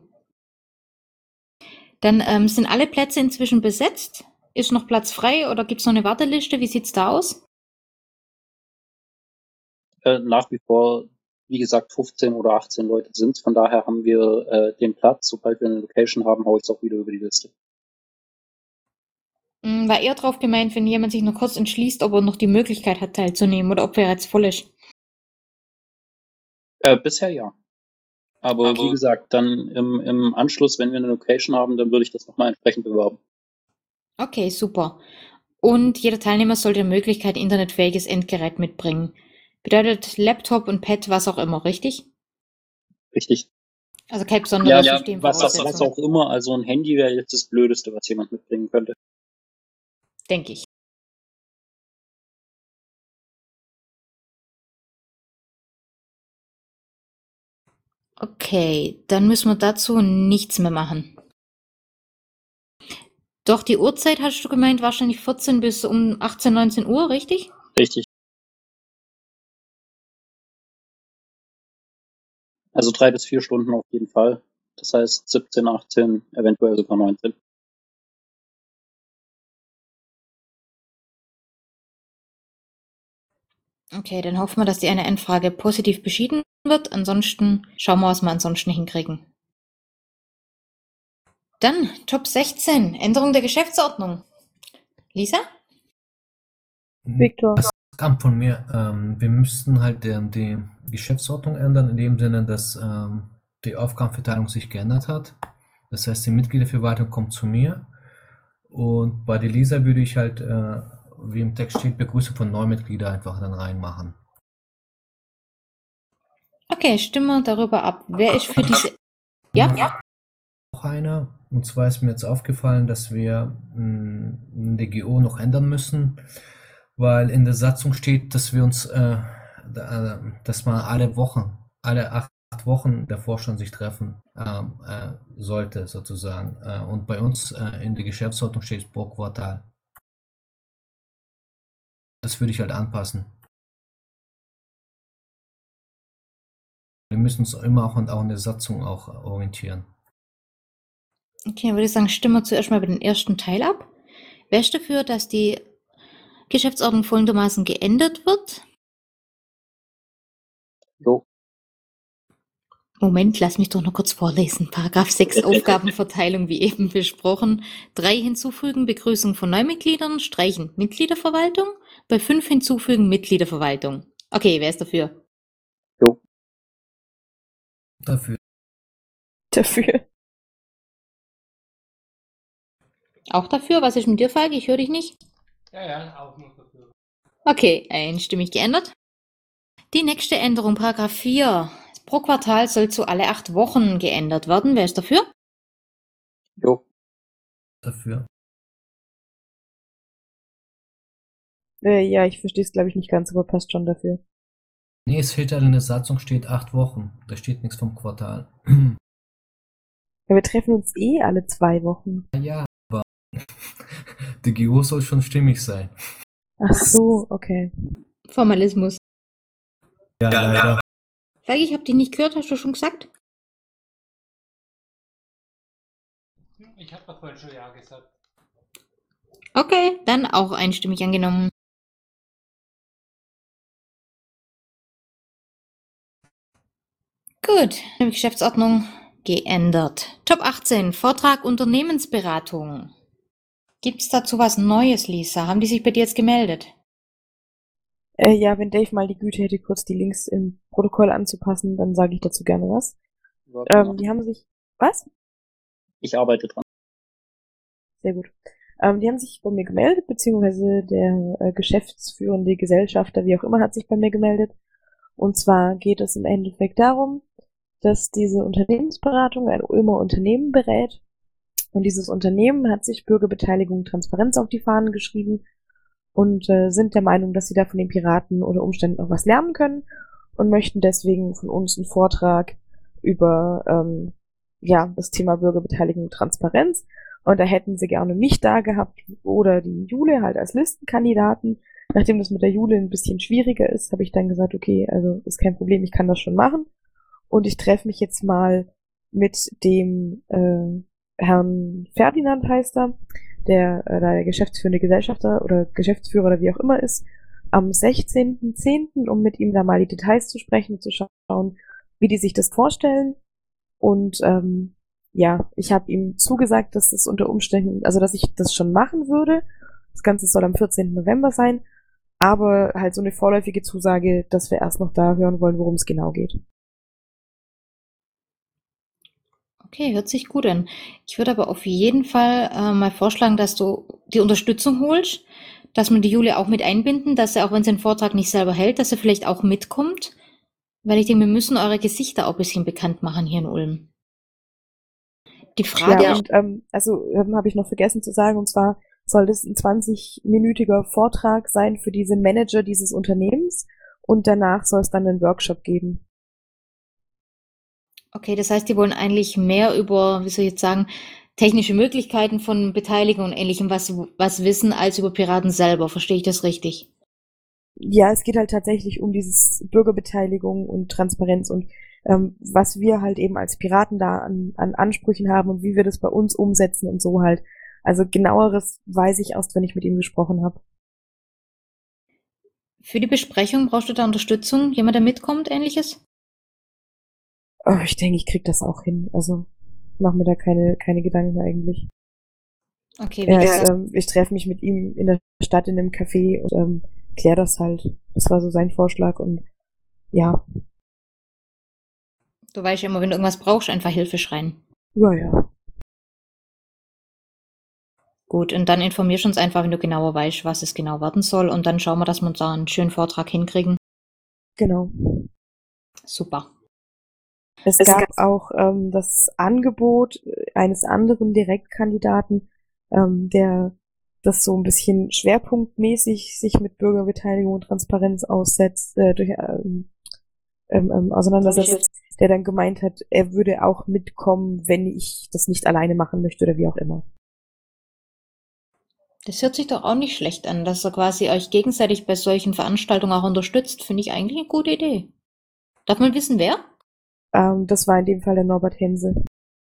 Dann ähm, sind alle Plätze inzwischen besetzt. Ist noch Platz frei oder gibt's noch eine Warteliste? Wie sieht's da aus? Äh, nach wie vor, wie gesagt, fünfzehn oder achtzehn Leute sind's. Von daher haben wir äh, den Platz. Sobald wir eine Location haben, hau ich's auch wieder über die Liste. Hm, war eher drauf gemeint, wenn jemand sich nur kurz entschließt, ob er noch die Möglichkeit hat, teilzunehmen oder ob er jetzt voll ist. Äh, bisher ja. Aber, Aber- wie gesagt, dann im, im Anschluss, wenn wir eine Location haben, dann würde ich das nochmal entsprechend bewerben. Okay, super. Und jeder Teilnehmer sollte eine Möglichkeit ein internetfähiges Endgerät mitbringen. Bedeutet Laptop und Pad, was auch immer, richtig? Richtig. Also kein Ja, besonderes ja System. was, was auch immer. Also ein Handy wäre jetzt das Blödeste, was jemand mitbringen könnte. Denke ich. Okay, dann müssen wir dazu nichts mehr machen. Doch, die Uhrzeit hast du gemeint, wahrscheinlich vierzehn bis um achtzehn, neunzehn Uhr, richtig? Richtig. Also drei bis vier Stunden auf jeden Fall. Das heißt siebzehn, achtzehn, eventuell sogar neunzehn. Okay, dann hoffen wir, dass die eine Anfrage positiv beschieden wird. Ansonsten schauen wir, was wir ansonsten hinkriegen. Dann Top sechzehn, Änderung der Geschäftsordnung. Lisa? Victor. Das kam von mir. Ähm, wir müssten halt ähm, die Geschäftsordnung ändern, in dem Sinne, dass ähm, die Aufgabenverteilung sich geändert hat. Das heißt, die Mitgliederverwaltung kommt zu mir. Und bei der Lisa würde ich halt, äh, wie im Text steht, Begrüßung von Neumitgliedern einfach dann reinmachen. Okay, stimmen wir darüber ab. Wer ist für diese... Ja? Ja. Noch einer. Und zwar ist mir jetzt aufgefallen, dass wir mh, in der G O noch ändern müssen, weil in der Satzung steht, dass wir uns, äh, da, dass man alle Wochen, alle acht Wochen der Vorstand sich treffen ähm, äh, sollte, sozusagen. Äh, und bei uns äh, in der Geschäftsordnung steht pro Quartal. Das würde ich halt anpassen. Wir müssen uns immer auch an, auch an der Satzung auch orientieren. Okay, dann würde ich sagen, stimmen wir zuerst mal über den ersten Teil ab. Wer ist dafür, dass die Geschäftsordnung folgendermaßen geändert wird? Jo. Moment, lass mich doch noch kurz vorlesen. Paragraph sechs Aufgabenverteilung, wie eben besprochen. drei hinzufügen, Begrüßung von Neumitgliedern, streichen Mitgliederverwaltung. Bei fünf hinzufügen, Mitgliederverwaltung. Okay, wer ist dafür? Jo. Dafür. Dafür. Auch dafür? Was ist mit dir, Falk? Ich höre dich nicht. Ja, ja, auch noch dafür. Okay, einstimmig geändert. Die nächste Änderung, Paragraph vier. Pro Quartal soll zu alle acht Wochen geändert werden. Wer ist dafür? Jo. Dafür. Äh, ja, ich verstehe es, glaube ich, nicht ganz, aber passt schon dafür. Nee, es steht halt in der Satzung, steht acht Wochen. Da steht nichts vom Quartal. Ja, wir treffen uns eh alle zwei Wochen. Ja, aber die G O soll schon stimmig sein. Ach so, okay. Formalismus. Ja, leider. Falk, ich habe dich nicht gehört, hast du schon gesagt? Ich habe doch vorhin schon Ja gesagt. Okay, dann auch einstimmig angenommen. Gut, die Geschäftsordnung geändert. Top achtzehn, Vortrag Unternehmensberatung. Gibt's dazu was Neues, Lisa? Haben die sich bei dir jetzt gemeldet? Äh, ja, wenn Dave mal die Güte hätte, kurz die Links im Protokoll anzupassen, dann sage ich dazu gerne was. Warte Ähm, mal. die haben sich... Was? Ich arbeite dran. Sehr gut. Ähm, die haben sich bei mir gemeldet, beziehungsweise der äh, geschäftsführende Gesellschafter, wie auch immer, hat sich bei mir gemeldet. Und zwar geht es im Endeffekt darum, dass diese Unternehmensberatung ein Ulmer Unternehmen berät. Und dieses Unternehmen hat sich Bürgerbeteiligung, Transparenz auf die Fahnen geschrieben und äh, sind der Meinung, dass sie da von den Piraten unter Umständen auch was lernen können und möchten deswegen von uns einen Vortrag über ähm, ja das Thema Bürgerbeteiligung und Transparenz. Und da hätten sie gerne mich da gehabt oder die Jule halt als Listenkandidaten. Nachdem das mit der Jule ein bisschen schwieriger ist, habe ich dann gesagt, okay, also ist kein Problem, ich kann das schon machen. Und ich treffe mich jetzt mal mit dem äh, Herrn Ferdinand, heißt er, der äh, der geschäftsführende Gesellschafter oder Geschäftsführer oder wie auch immer ist, am sechzehnten zehnten, um mit ihm da mal die Details zu sprechen, zu schauen, wie die sich das vorstellen. Und ähm, ja, ich habe ihm zugesagt, dass das unter Umständen, also dass ich das schon machen würde. Das Ganze soll am vierzehnten November sein, aber halt so eine vorläufige Zusage, dass wir erst noch da hören wollen, worum es genau geht. Okay, hört sich gut an. Ich würde aber auf jeden Fall äh, mal vorschlagen, dass du die Unterstützung holst, dass man die Julia auch mit einbinden, dass sie, auch wenn sie den Vortrag nicht selber hält, dass sie vielleicht auch mitkommt. Weil ich denke, wir müssen eure Gesichter auch ein bisschen bekannt machen hier in Ulm. Die Frage Ja, ist, und ähm, also ähm, habe ich noch vergessen zu sagen, und zwar soll das ein zwanzig-minütiger Vortrag sein für diese Manager dieses Unternehmens und danach soll es dann einen Workshop geben. okay, das heißt, die wollen eigentlich mehr über, wie soll ich jetzt sagen, technische Möglichkeiten von Beteiligung und Ähnlichem was, was wissen, als über Piraten selber. Verstehe ich das richtig? Ja, es geht halt tatsächlich um dieses Bürgerbeteiligung und Transparenz und ähm, was wir halt eben als Piraten da an, an Ansprüchen haben und wie wir das bei uns umsetzen und so halt. Also genaueres weiß ich erst, wenn ich mit ihm gesprochen habe. Für die Besprechung brauchst du da Unterstützung? Jemand, der mitkommt, ähnliches? Oh, ich denke, ich krieg das auch hin. Also mach mir da keine, keine Gedanken eigentlich. Okay, wie Ja, gesagt, ich, ähm, ich treffe mich mit ihm in der Stadt in einem Café und ähm, klär das halt. Das war so sein Vorschlag und ja, du weißt ja immer, wenn du irgendwas brauchst, einfach Hilfe schreien. ja, ja. Gut, und dann informierst du uns einfach, wenn du genauer weißt, was es genau werden soll, und dann schauen wir, dass wir uns da einen schönen Vortrag hinkriegen. Genau. Super. Es gab auch ähm, das Angebot eines anderen Direktkandidaten, ähm, der das so ein bisschen schwerpunktmäßig sich mit Bürgerbeteiligung und Transparenz aussetzt, äh, durch, ähm, ähm, ähm, auseinandersetzt, der dann gemeint hat, er würde auch mitkommen, wenn ich das nicht alleine machen möchte oder wie auch immer. Das hört sich doch auch nicht schlecht an, dass ihr quasi euch gegenseitig bei solchen Veranstaltungen auch unterstützt. Finde ich eigentlich eine gute Idee. Darf man wissen, wer? Ähm, das war in dem Fall der Norbert Hense.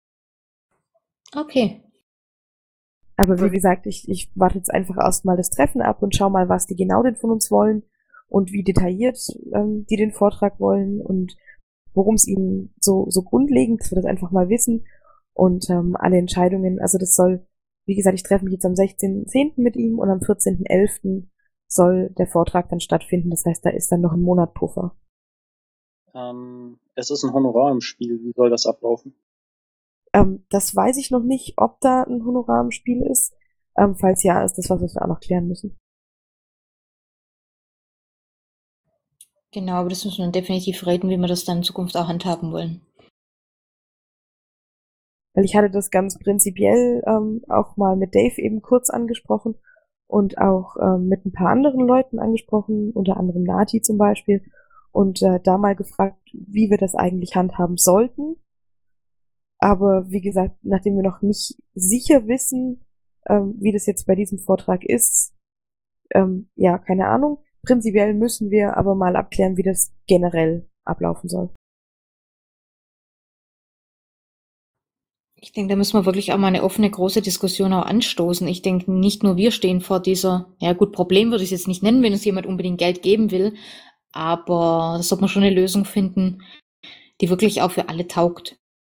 Okay. Aber wie gesagt, ich, ich warte jetzt einfach erstmal das Treffen ab und schau mal, was die genau denn von uns wollen und wie detailliert ähm, die den Vortrag wollen und worum es ihnen so, so grundlegend, dass wir das einfach mal wissen und ähm, alle Entscheidungen, also das soll, wie gesagt, ich treffe mich jetzt am sechzehnten zehnten mit ihm und am vierzehnten elften soll der Vortrag dann stattfinden. Das heißt, da ist dann noch ein Monat Puffer. Ähm, es ist ein Honorar im Spiel. Wie soll das ablaufen? Ähm, das weiß ich noch nicht, ob da ein Honorar im Spiel ist. Ähm, falls ja, ist das was, was wir auch noch klären müssen. Genau, aber das müssen wir dann definitiv reden, wie wir das dann in Zukunft auch handhaben wollen. Weil ich hatte das ganz prinzipiell ähm, auch mal mit Dave eben kurz angesprochen und auch ähm, mit ein paar anderen Leuten angesprochen, unter anderem Nati zum Beispiel, und äh, da mal gefragt, wie wir das eigentlich handhaben sollten. Aber wie gesagt, nachdem wir noch nicht sicher wissen, ähm, wie das jetzt bei diesem Vortrag ist, ähm, ja, keine Ahnung. Prinzipiell müssen wir aber mal abklären, wie das generell ablaufen soll. Ich denke, da müssen wir wirklich auch mal eine offene, große Diskussion auch anstoßen. Ich denke, nicht nur wir stehen vor dieser, ja gut, Problem würde ich es jetzt nicht nennen, wenn uns jemand unbedingt Geld geben will, aber da sollte man schon eine Lösung finden, die wirklich auch für alle taugt.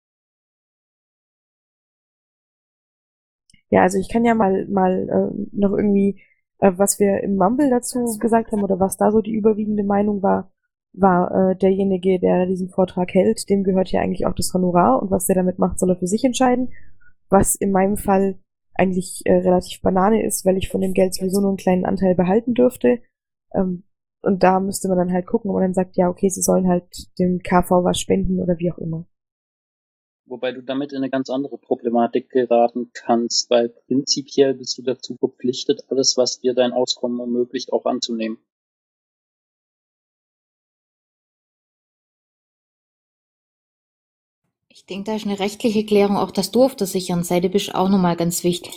Ja, also ich kann ja mal mal äh, noch irgendwie, äh, was wir im Mumble dazu gesagt haben oder was da so die überwiegende Meinung war, war äh, derjenige, der diesen Vortrag hält, dem gehört ja eigentlich auch das Honorar und was der damit macht, soll er für sich entscheiden. Was in meinem Fall eigentlich äh, relativ Banane ist, weil ich von dem Geld sowieso nur einen kleinen Anteil behalten dürfte. Ähm, und da müsste man dann halt gucken, ob man dann sagt, ja, okay, sie sollen halt dem K V was spenden oder wie auch immer. Wobei du damit in eine ganz andere Problematik geraten kannst, weil prinzipiell bist du dazu verpflichtet, alles, was dir dein Auskommen ermöglicht, auch anzunehmen. Ich denke, da ist eine rechtliche Klärung, auch dass du auf der sicheren Seite bist, auch nochmal ganz wichtig.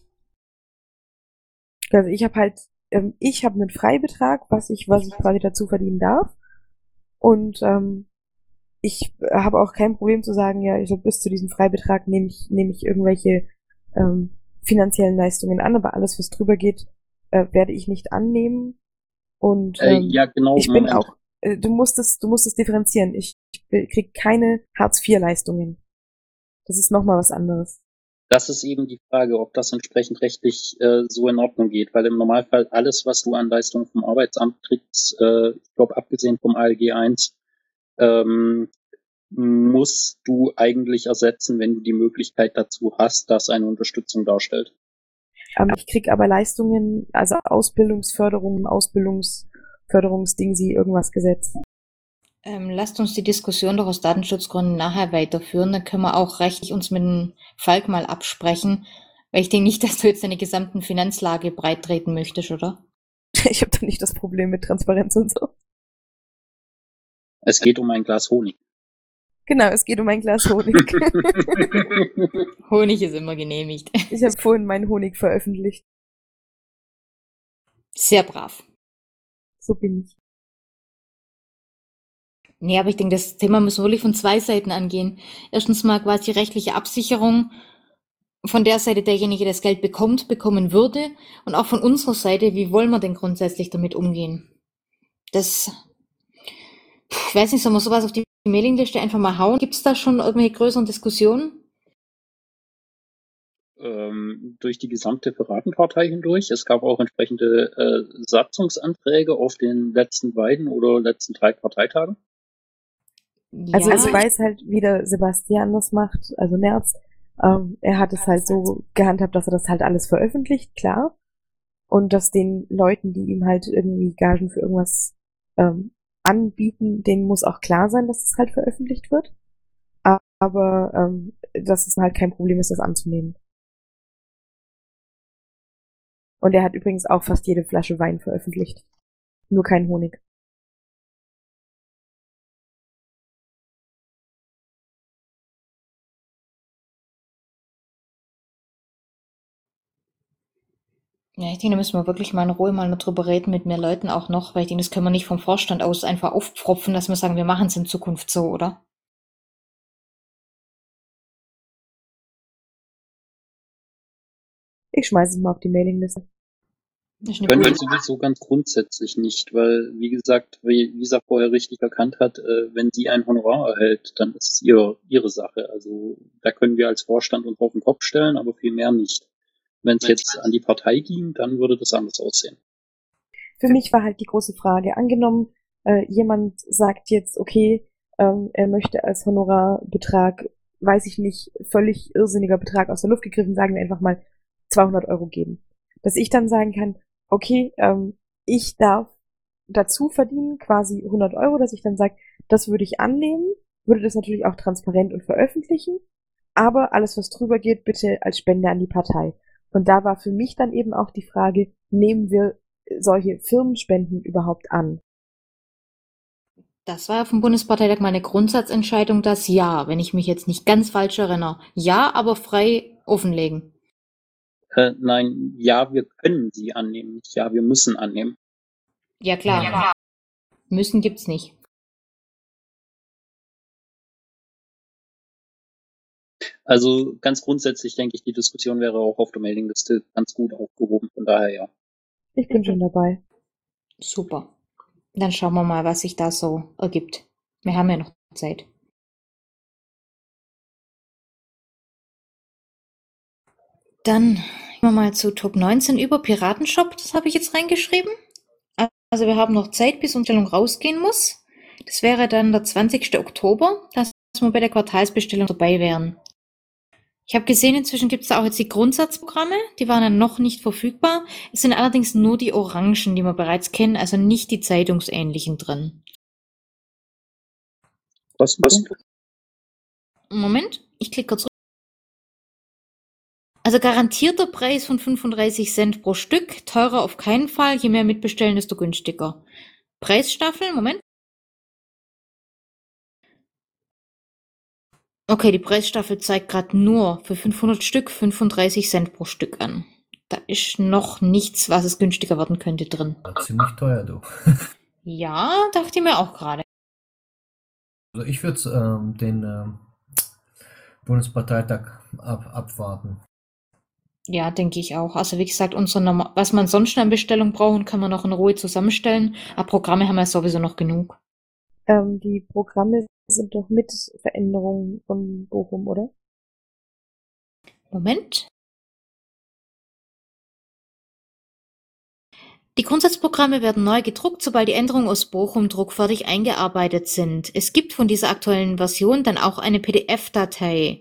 Also ich habe halt, ähm, ich habe einen Freibetrag, was ich, was ich quasi dazu verdienen darf. Und ähm, ich habe auch kein Problem zu sagen, ja, ich bis zu diesem Freibetrag nehme ich, nehme ich irgendwelche ähm, finanziellen Leistungen an, aber alles, was drüber geht, äh, werde ich nicht annehmen. Und Äh, ähm, ja, genau. ich bin Moment. auch, äh, du musst es, du musst es differenzieren. Ich, ich krieg keine Hartz vier Leistungen. Das ist nochmal was anderes. Das ist eben die Frage, ob das entsprechend rechtlich äh, so in Ordnung geht, weil im Normalfall alles, was du an Leistungen vom Arbeitsamt kriegst, äh, ich glaube abgesehen vom A L G eins, ähm, musst du eigentlich ersetzen, wenn du die Möglichkeit dazu hast, dass eine Unterstützung darstellt. Ähm, ich krieg aber Leistungen, also Ausbildungsförderung, Ausbildungsförderungsding, sie irgendwas gesetzt. Ähm, lasst uns die Diskussion doch aus Datenschutzgründen nachher weiterführen. Dann können wir auch rechtlich uns mit dem Falk mal absprechen, weil ich denke nicht, dass du jetzt deine gesamten Finanzlage breit treten möchtest, oder? Ich habe da nicht das Problem mit Transparenz und so. Es geht um ein Glas Honig. Genau, es geht um ein Glas Honig. Honig ist immer genehmigt. Ich habe vorhin meinen Honig veröffentlicht. Sehr brav. So bin ich. Nee, aber ich denke, das Thema müssen wir wirklich von zwei Seiten angehen. Erstens mal quasi rechtliche Absicherung von der Seite derjenige, der das Geld bekommt, bekommen würde. Und auch von unserer Seite, wie wollen wir denn grundsätzlich damit umgehen? Das, ich weiß nicht, sollen wir sowas auf die Mailingliste einfach mal hauen? Gibt es da schon irgendwelche größeren Diskussionen? Ähm, durch die gesamte Piratenpartei hindurch. Es gab auch entsprechende äh, Satzungsanträge auf den letzten beiden oder letzten drei Parteitagen. Also Ja, ich weiß halt, wie der Sebastian das macht, also Nerz. Ähm, er hat es halt so gehandhabt, dass er das halt alles veröffentlicht, klar. Und dass den Leuten, die ihm halt irgendwie Gagen für irgendwas ähm, anbieten, denen muss auch klar sein, dass es halt veröffentlicht wird. Aber ähm, dass es halt kein Problem ist, das anzunehmen. Und er hat übrigens auch fast jede Flasche Wein veröffentlicht. Nur kein Honig. ja, ich denke, da müssen wir wirklich mal in Ruhe mal drüber reden mit mehr Leuten auch noch, weil ich denke, das können wir nicht vom Vorstand aus einfach aufpfropfen, dass wir sagen, wir machen es in Zukunft so, oder? Ich schmeiße es mal auf die Mailingliste. Das ist eine Können wir gute. sowieso ganz grundsätzlich nicht, weil, wie gesagt, wie Lisa vorher richtig erkannt hat, äh, wenn sie ein Honorar erhält, dann ist es ihr, ihre Sache. Also da können wir als Vorstand uns auf den Kopf stellen, aber viel mehr nicht. Wenn es jetzt an die Partei ging, dann würde das anders aussehen. Für mich war halt die große Frage, angenommen, äh, jemand sagt jetzt, okay, ähm, er möchte als Honorarbetrag, weiß ich nicht, völlig irrsinniger Betrag aus der Luft gegriffen, sagen wir einfach mal zweihundert Euro geben. Dass ich dann sagen kann, okay, ähm, ich darf dazu verdienen, quasi hundert Euro, dass ich dann sage, das würde ich annehmen, würde das natürlich auch transparent und veröffentlichen, aber alles, was drüber geht, bitte als Spende an die Partei. Und da war für mich dann eben auch die Frage, nehmen wir solche Firmenspenden überhaupt an? Das war ja vom Bundesparteitag mal eine Grundsatzentscheidung, dass ja, wenn ich mich jetzt nicht ganz falsch erinnere, ja, aber frei offenlegen. Äh, nein, ja, wir können sie annehmen, nicht ja, wir müssen annehmen. Ja, klar. Ja, klar. Müssen gibt's nicht. Also ganz grundsätzlich denke ich, die Diskussion wäre auch auf der Mailingliste ganz gut aufgehoben, von daher ja. Ich bin schon dabei. Super. Dann schauen wir mal, was sich da so ergibt. Wir haben ja noch Zeit. Dann gehen wir mal zu Top neunzehn über Piratenshop. Das habe ich jetzt reingeschrieben. Also wir haben noch Zeit, bis Umstellung rausgehen muss. Das wäre dann der zwanzigster Oktober, dass wir bei der Quartalsbestellung dabei wären. Ich habe gesehen, inzwischen gibt es da auch jetzt die Grundsatzprogramme. Die waren dann noch nicht verfügbar. Es sind allerdings nur die Orangen, die wir bereits kennen, also nicht die zeitungsähnlichen drin. Was? Was? Moment, ich klicke kurz zurück. Also garantierter Preis von fünfunddreißig Cent pro Stück, teurer auf keinen Fall, je mehr mitbestellen, desto günstiger. Preisstaffel, Moment. Okay, die Preisstaffel zeigt gerade nur für fünfhundert Stück fünfunddreißig Cent pro Stück an. Da ist noch nichts, was es günstiger werden könnte drin. Ja, ziemlich teuer, du. Ja, dachte ich mir auch gerade. Also ich würde ähm, den ähm, Bundesparteitag ab, abwarten. Ja, denke ich auch. Also wie gesagt, unsere Norma was man sonst an Bestellung brauchen, kann man noch in Ruhe zusammenstellen. Aber Programme haben wir sowieso noch genug. Ähm, die Programme sind doch mit Veränderungen von Bochum, oder? Moment. Die Grundsatzprogramme werden neu gedruckt, sobald die Änderungen aus Bochum druckfertig eingearbeitet sind. Es gibt von dieser aktuellen Version dann auch eine P D F-Datei.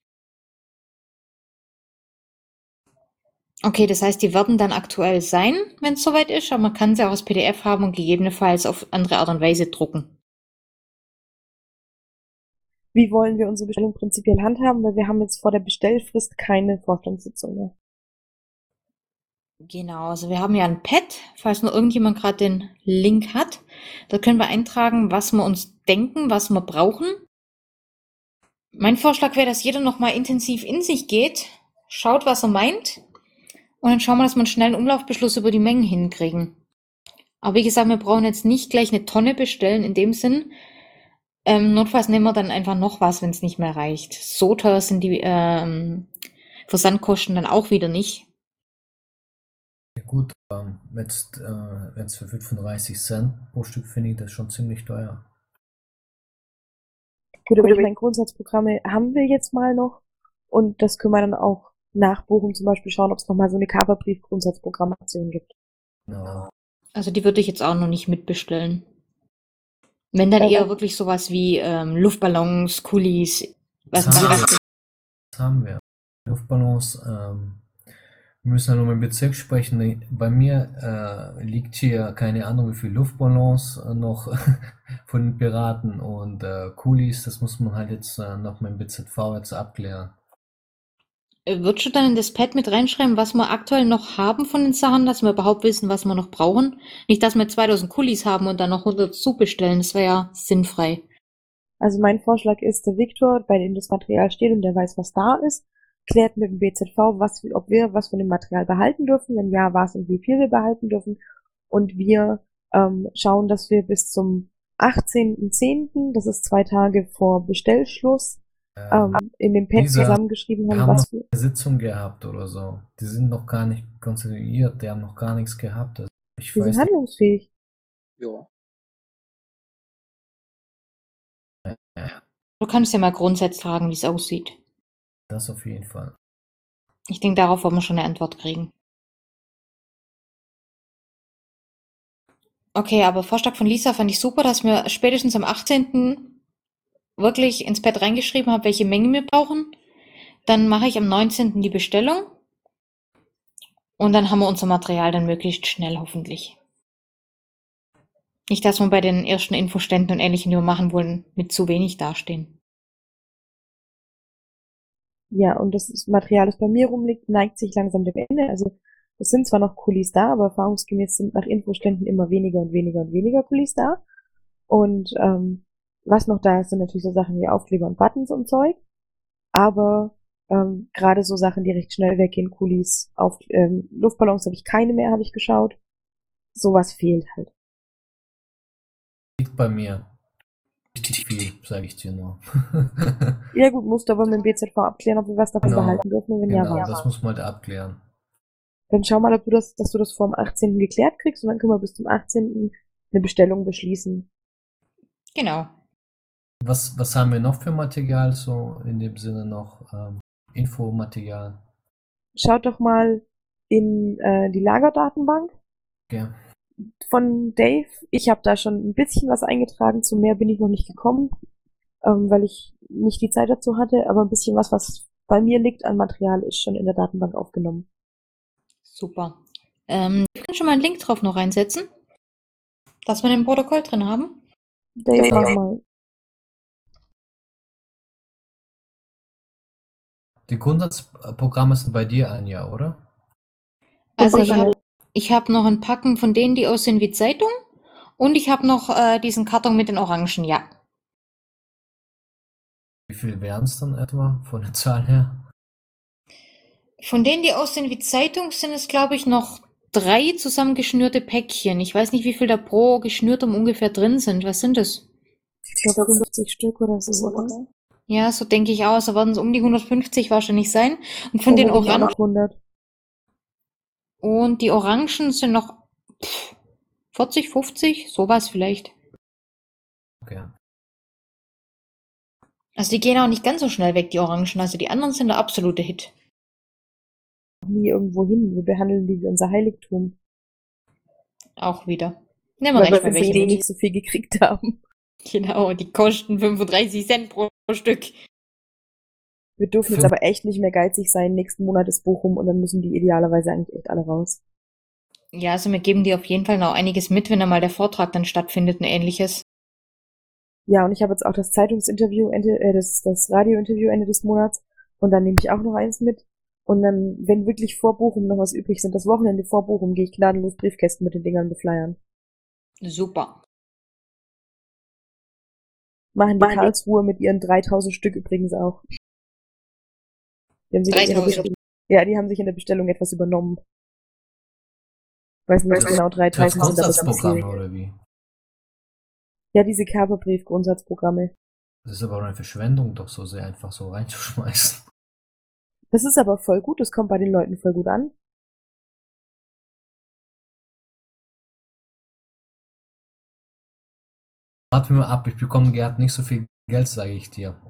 Okay, das heißt, die werden dann aktuell sein, wenn es soweit ist, aber man kann sie auch als P D F haben und gegebenenfalls auf andere Art und Weise drucken. Wie wollen wir unsere Bestellung prinzipiell handhaben? Weil wir haben jetzt vor der Bestellfrist keine Vorstandssitzung mehr. Genau, also wir haben ja ein Pad, falls nur irgendjemand gerade den Link hat. Da können wir eintragen, was wir uns denken, was wir brauchen. Mein Vorschlag wäre, dass jeder nochmal intensiv in sich geht, schaut, was er meint. Und dann schauen wir, dass wir einen schnellen Umlaufbeschluss über die Mengen hinkriegen. Aber wie gesagt, wir brauchen jetzt nicht gleich eine Tonne bestellen in dem Sinn, Ähm, notfalls nehmen wir dann einfach noch was, wenn es nicht mehr reicht. So teuer sind die ähm, Versandkosten dann auch wieder nicht. Ja gut, ähm, jetzt, äh, wenn es für fünfunddreißig Cent pro Stück finde ich das schon ziemlich teuer. Gut, aber ich meine, Grundsatzprogramme haben wir jetzt mal noch und das können wir dann auch nachbuchen, zum Beispiel schauen, ob es nochmal so eine Kaperbrief-Grundsatzprogrammation gibt. Genau. Also die würde ich jetzt auch noch nicht mitbestellen. Wenn dann Äh, eher wirklich sowas wie ähm, Luftballons, Kulis, was Das in die haben wir. Richtung. Das haben wir. Luftballons, ähm, wir müssen ja nur mit dem Bezirk sprechen. Bei mir äh, liegt hier keine Ahnung wie viele Luftballons äh, noch von den Piraten und äh, Kulis, das muss man halt jetzt äh, noch mit dem B Z V jetzt abklären. Äh, Würdest du dann in das Pad mit reinschreiben, was wir aktuell noch haben von den Sachen, dass wir überhaupt wissen, was wir noch brauchen? Nicht, dass wir zweitausend Kulis haben und dann noch hundert zubestellen, das wäre ja sinnfrei. Also mein Vorschlag ist, der Viktor, bei dem das Material steht und der weiß, was da ist, klärt mit dem B Z V, was, ob wir was von dem Material behalten dürfen, wenn ja, was und wie viel wir behalten dürfen. Und wir ähm, schauen, dass wir bis zum achtzehnten zehnten, das ist zwei Tage vor Bestellschluss, ähm, in dem Pad Lisa, zusammengeschrieben Wir haben, haben noch was wir... eine Sitzung gehabt oder so. Die sind noch gar nicht konstituiert, die haben noch gar nichts gehabt. Also ich Wir sind weiß nicht. handlungsfähig. Ja. Ja, Du kannst ja mal grundsätzlich fragen, wie es aussieht. das auf jeden Fall. Ich denke, darauf werden wir schon eine Antwort kriegen. Okay, aber Vorschlag von Lisa fand ich super, dass wir spätestens am achtzehnten wirklich ins Pad reingeschrieben haben, welche Menge wir brauchen. Dann mache ich am neunzehnten die Bestellung. Und dann haben wir unser Material dann möglichst schnell, hoffentlich. Nicht, dass wir bei den ersten Infoständen und Ähnlichem, die wir machen wollen, mit zu wenig dastehen. Ja, und das Material, das bei mir rumliegt, neigt sich langsam dem Ende. Also es sind zwar noch Kulis da, aber erfahrungsgemäß sind nach Infoständen immer weniger und weniger und weniger Kulis da. Und ähm, was noch da ist, sind natürlich so Sachen wie Aufkleber und Buttons und Zeug. Aber ähm, gerade so Sachen, die recht schnell weggehen, Kulis, auf ähm, Luftballons habe ich keine mehr, habe ich geschaut. Sowas fehlt halt. Liegt bei mir. Richtig viel, sage ich dir nur. Ja gut, musst du aber mit dem B Z V abklären, ob wir was davon Genau. behalten dürfen und wenn ja, Genau, was. das muss man halt abklären. Dann schau mal, ob du das, dass du das vor dem achtzehnten geklärt kriegst und dann können wir bis zum achtzehnten eine Bestellung beschließen. Genau. Was, was haben wir noch für Material, so in dem Sinne noch ähm, Infomaterial? Schaut doch mal in äh, die Lagerdatenbank Okay. von Dave. Ich habe da schon ein bisschen was eingetragen, zu mehr bin ich noch nicht gekommen, ähm, weil ich nicht die Zeit dazu hatte, aber ein bisschen was, was bei mir liegt an Material, ist schon in der Datenbank aufgenommen. Super. Ähm, wir können schon mal einen Link drauf noch reinsetzen, dass wir den Protokoll drin haben. Dave, mach mal. Die Grundsatzprogramme sind bei dir, Anja, oder? Also ich Okay. habe ich hab noch ein Packen von denen, die aussehen wie Zeitung. Und ich habe noch äh, diesen Karton mit den Orangen, ja. Wie viel wären es dann etwa von der Zahl her? Von denen, die aussehen wie Zeitung, sind es, glaube ich, noch drei zusammengeschnürte Päckchen. Ich weiß nicht, wie viel da pro geschnürtem ungefähr drin sind. Was sind das? Ich glaube fünfzig Stück oder so, oder? Ja, so denke ich auch. Also werden es um die hundertfünfzig wahrscheinlich sein. Und von Oh, den da bin ich auch Orangen. noch hundert. Und die Orangen sind noch pff, vierzig, fünfzig, sowas vielleicht. Okay. Also die gehen auch nicht ganz so schnell weg, die Orangen. Also die anderen sind der absolute Hit. Nie irgendwo hin. Wir behandeln die wie unser Heiligtum. Auch wieder. Nehmen wir Weil gleich wir mal von welche denen mit. nicht so viel gekriegt haben. Genau, die kosten fünfunddreißig Cent pro Stück. Wir dürfen jetzt Fünf- aber echt nicht mehr geizig sein. Nächsten Monat ist Bochum und dann müssen die idealerweise eigentlich echt alle raus. Ja, also wir geben dir auf jeden Fall noch einiges mit, wenn da mal der Vortrag dann stattfindet und ähnliches. Ja, und ich habe jetzt auch das Zeitungsinterview, Ende, äh, das, das Radiointerview Ende des Monats und dann nehme ich auch noch eins mit. Und dann, wenn wirklich vor Bochum noch was übrig sind, das Wochenende vor Bochum, gehe ich gnadenlos Briefkästen mit den Dingern befleiern. Super. Machen die Karlsruhe mit ihren dreitausend Stück übrigens auch. Die haben sich in ihrer dreitausend. Bestellung- Ja, die haben sich in der Bestellung etwas übernommen. Weiß nicht, was Das- genau Das dreitausend sind, aber es ist Grundsatzprogramm viel. oder wie? Ja, diese Kaperbrief-Grundsatzprogramme. Das ist aber eine Verschwendung, doch so sehr einfach so reinzuschmeißen. Das ist aber voll gut, das kommt bei den Leuten voll gut an. Warte mir ab, ich bekomme gerade nicht so viel Geld, sage ich dir.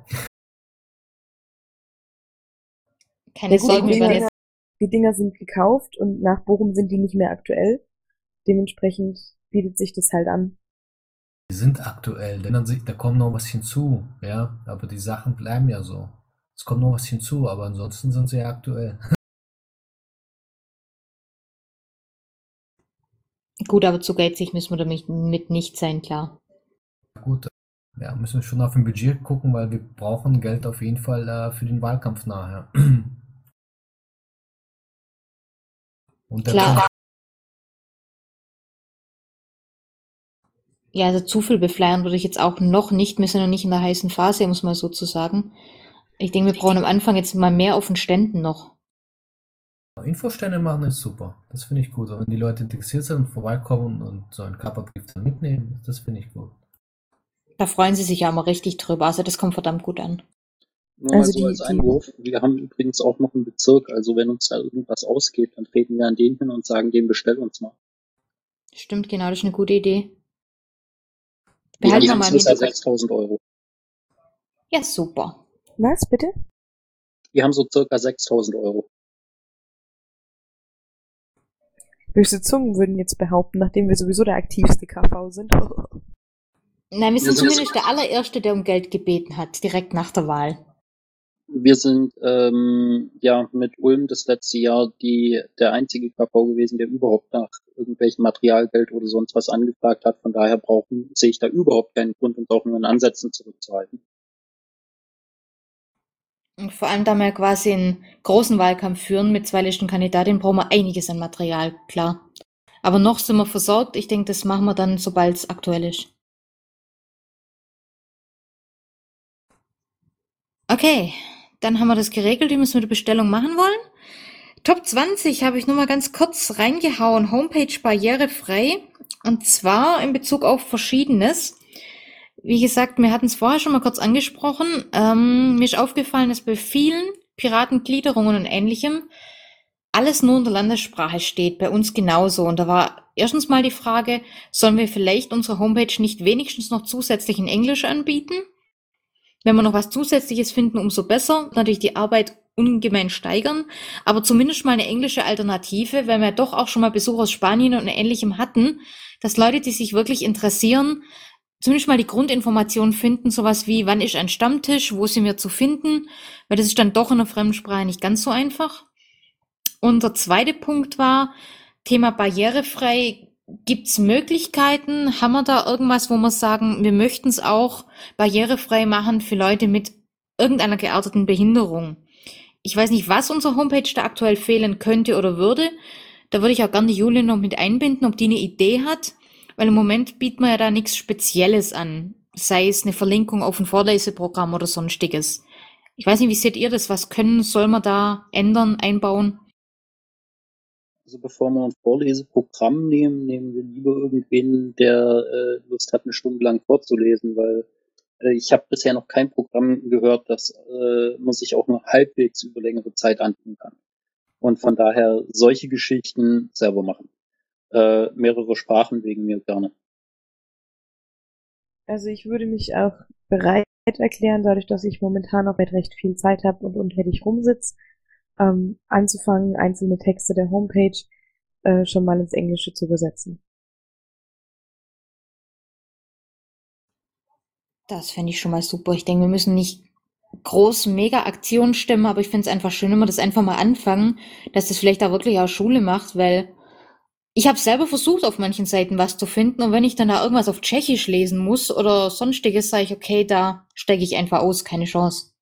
Keine Ja gut, Sorgen, die wir werden Dinger, die Dinger sind gekauft und nach Bochum sind die nicht mehr aktuell. Dementsprechend bietet sich das halt an. Die sind aktuell, denn dann, si- da kommt noch was hinzu, ja, aber die Sachen bleiben ja so. Es kommt noch was hinzu, aber ansonsten sind sie ja aktuell. gut, aber zu geizig müssen wir damit mit nicht sein, klar. Gut, ja, müssen wir schon auf ein Budget gucken, weil wir brauchen Geld auf jeden Fall äh, für den Wahlkampf nachher. Und der Klar, kommt. ja, also zu viel befleiern würde ich jetzt auch noch nicht. Wir sind noch nicht in der heißen Phase, muss man so zu sagen. Ich denke, wir brauchen am Anfang jetzt mal mehr auf den Ständen noch. Infostände machen ist super. Das finde ich gut. Und wenn die Leute interessiert sind und vorbeikommen und so einen Kaperbrief dann mitnehmen, das finde ich gut. Da freuen sie sich ja immer richtig drüber. Also das kommt verdammt gut an. Nur mal Also so die, als die, Einwurf, wir haben übrigens auch noch einen Bezirk, also wenn uns da irgendwas ausgeht, dann treten wir an den hin und sagen, dem bestell uns mal. Stimmt, genau, das ist eine gute Idee. Die Behalten wir haben mal im circa Hinterkopf. sechstausend Euro. Ja, super. was bitte? Die haben so circa sechstausend Euro. Böse Zungen würden jetzt behaupten, nachdem wir sowieso der aktivste K V sind. Nein, wir Wir sind sind, zumindest der allererste, der um Geld gebeten hat, direkt nach der Wahl. wir sind ähm, ja mit Ulm das letzte Jahr die der einzige K V gewesen, der überhaupt nach irgendwelchem Materialgeld oder sonst was angefragt hat. Von daher brauchen sehe ich da überhaupt keinen Grund, uns auch nur in Ansätzen zurückzuhalten. Und vor allem, da wir quasi einen großen Wahlkampf führen mit zwei Listenkandidatinnen, brauchen wir einiges an Material, klar. Aber noch sind wir versorgt. Ich denke, das machen wir dann, sobald es aktuell ist. Okay, dann haben wir das geregelt, wie wir es mit der Bestellung machen wollen. Top zwanzig habe ich nur mal ganz kurz reingehauen. Homepage barrierefrei. Und zwar in Bezug auf Verschiedenes. Wie gesagt, wir hatten es vorher schon mal kurz angesprochen. Ähm, mir ist aufgefallen, dass bei vielen Piratengliederungen und Ähnlichem alles nur in der Landessprache steht. Bei uns genauso. Und da war erstens mal die Frage, sollen wir vielleicht unsere Homepage nicht wenigstens noch zusätzlich in Englisch anbieten? Wenn wir noch was Zusätzliches finden, umso besser. Natürlich die Arbeit ungemein steigern, aber zumindest mal eine englische Alternative, weil wir ja doch auch schon mal Besuch aus Spanien und Ähnlichem hatten, dass Leute, die sich wirklich interessieren, zumindest mal die Grundinformationen finden, sowas wie, wann ist ein Stammtisch, wo sind wir zu finden, weil das ist dann doch in der Fremdsprache nicht ganz so einfach. Und der zweite Punkt war, Thema barrierefrei. Gibt's Möglichkeiten? Haben wir da irgendwas, wo wir sagen, wir möchten es auch barrierefrei machen für Leute mit irgendeiner gearteten Behinderung? Ich weiß nicht, was unserer Homepage da aktuell fehlen könnte oder würde. Da würde ich auch gerne die Julia noch mit einbinden, ob die eine Idee hat, weil im Moment bieten wir ja da nichts Spezielles an, sei es eine Verlinkung auf ein Vorleseprogramm oder sonstiges. Ich weiß nicht, wie seht ihr das? Was können, soll man da ändern, einbauen? Also bevor wir ein Vorleseprogramm nehmen, nehmen wir lieber irgendwen, der äh, Lust hat, eine Stunde lang vorzulesen, weil äh, ich habe bisher noch kein Programm gehört, das äh, man sich auch nur halbwegs über längere Zeit antun kann. Und von daher solche Geschichten selber machen. Äh, mehrere Sprachen wegen mir gerne. Also ich würde mich auch bereit erklären, dadurch, dass ich momentan noch recht viel Zeit habe und untätig rumsitze, ähm, anzufangen, einzelne Texte der Homepage äh, schon mal ins Englische zu übersetzen. Das fände ich schon mal super. Ich denke, wir müssen nicht groß mega Aktionen stemmen, aber ich finde es einfach schön, wenn wir das einfach mal anfangen, dass das vielleicht auch wirklich auch Schule macht, weil ich habe selber versucht, auf manchen Seiten was zu finden und wenn ich dann da irgendwas auf Tschechisch lesen muss oder sonstiges, sage ich, okay, da steige ich einfach aus, keine Chance.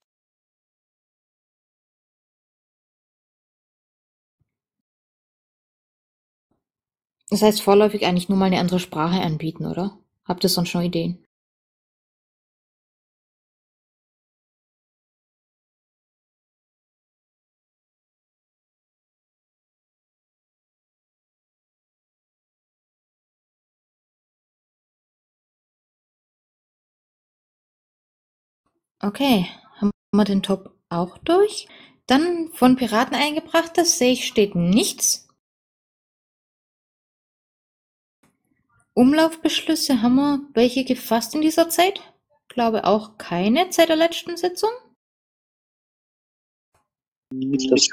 Das heißt vorläufig eigentlich nur mal eine andere Sprache anbieten, oder? Habt ihr sonst schon Ideen? Okay, haben wir den Top auch durch? Dann von Piraten eingebrachtes sehe ich, steht nichts. Umlaufbeschlüsse, haben wir welche gefasst in dieser Zeit? Glaube auch keine seit der letzten Sitzung. Das,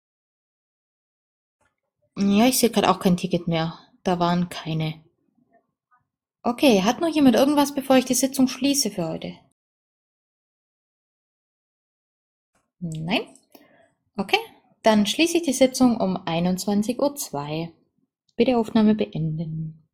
Ja, ich sehe gerade auch kein Ticket mehr. Da waren keine. Okay, hat noch jemand irgendwas, bevor ich die Sitzung schließe für heute? Nein? Okay, dann schließe ich die Sitzung um einundzwanzig Uhr zwei. Bitte Aufnahme beenden.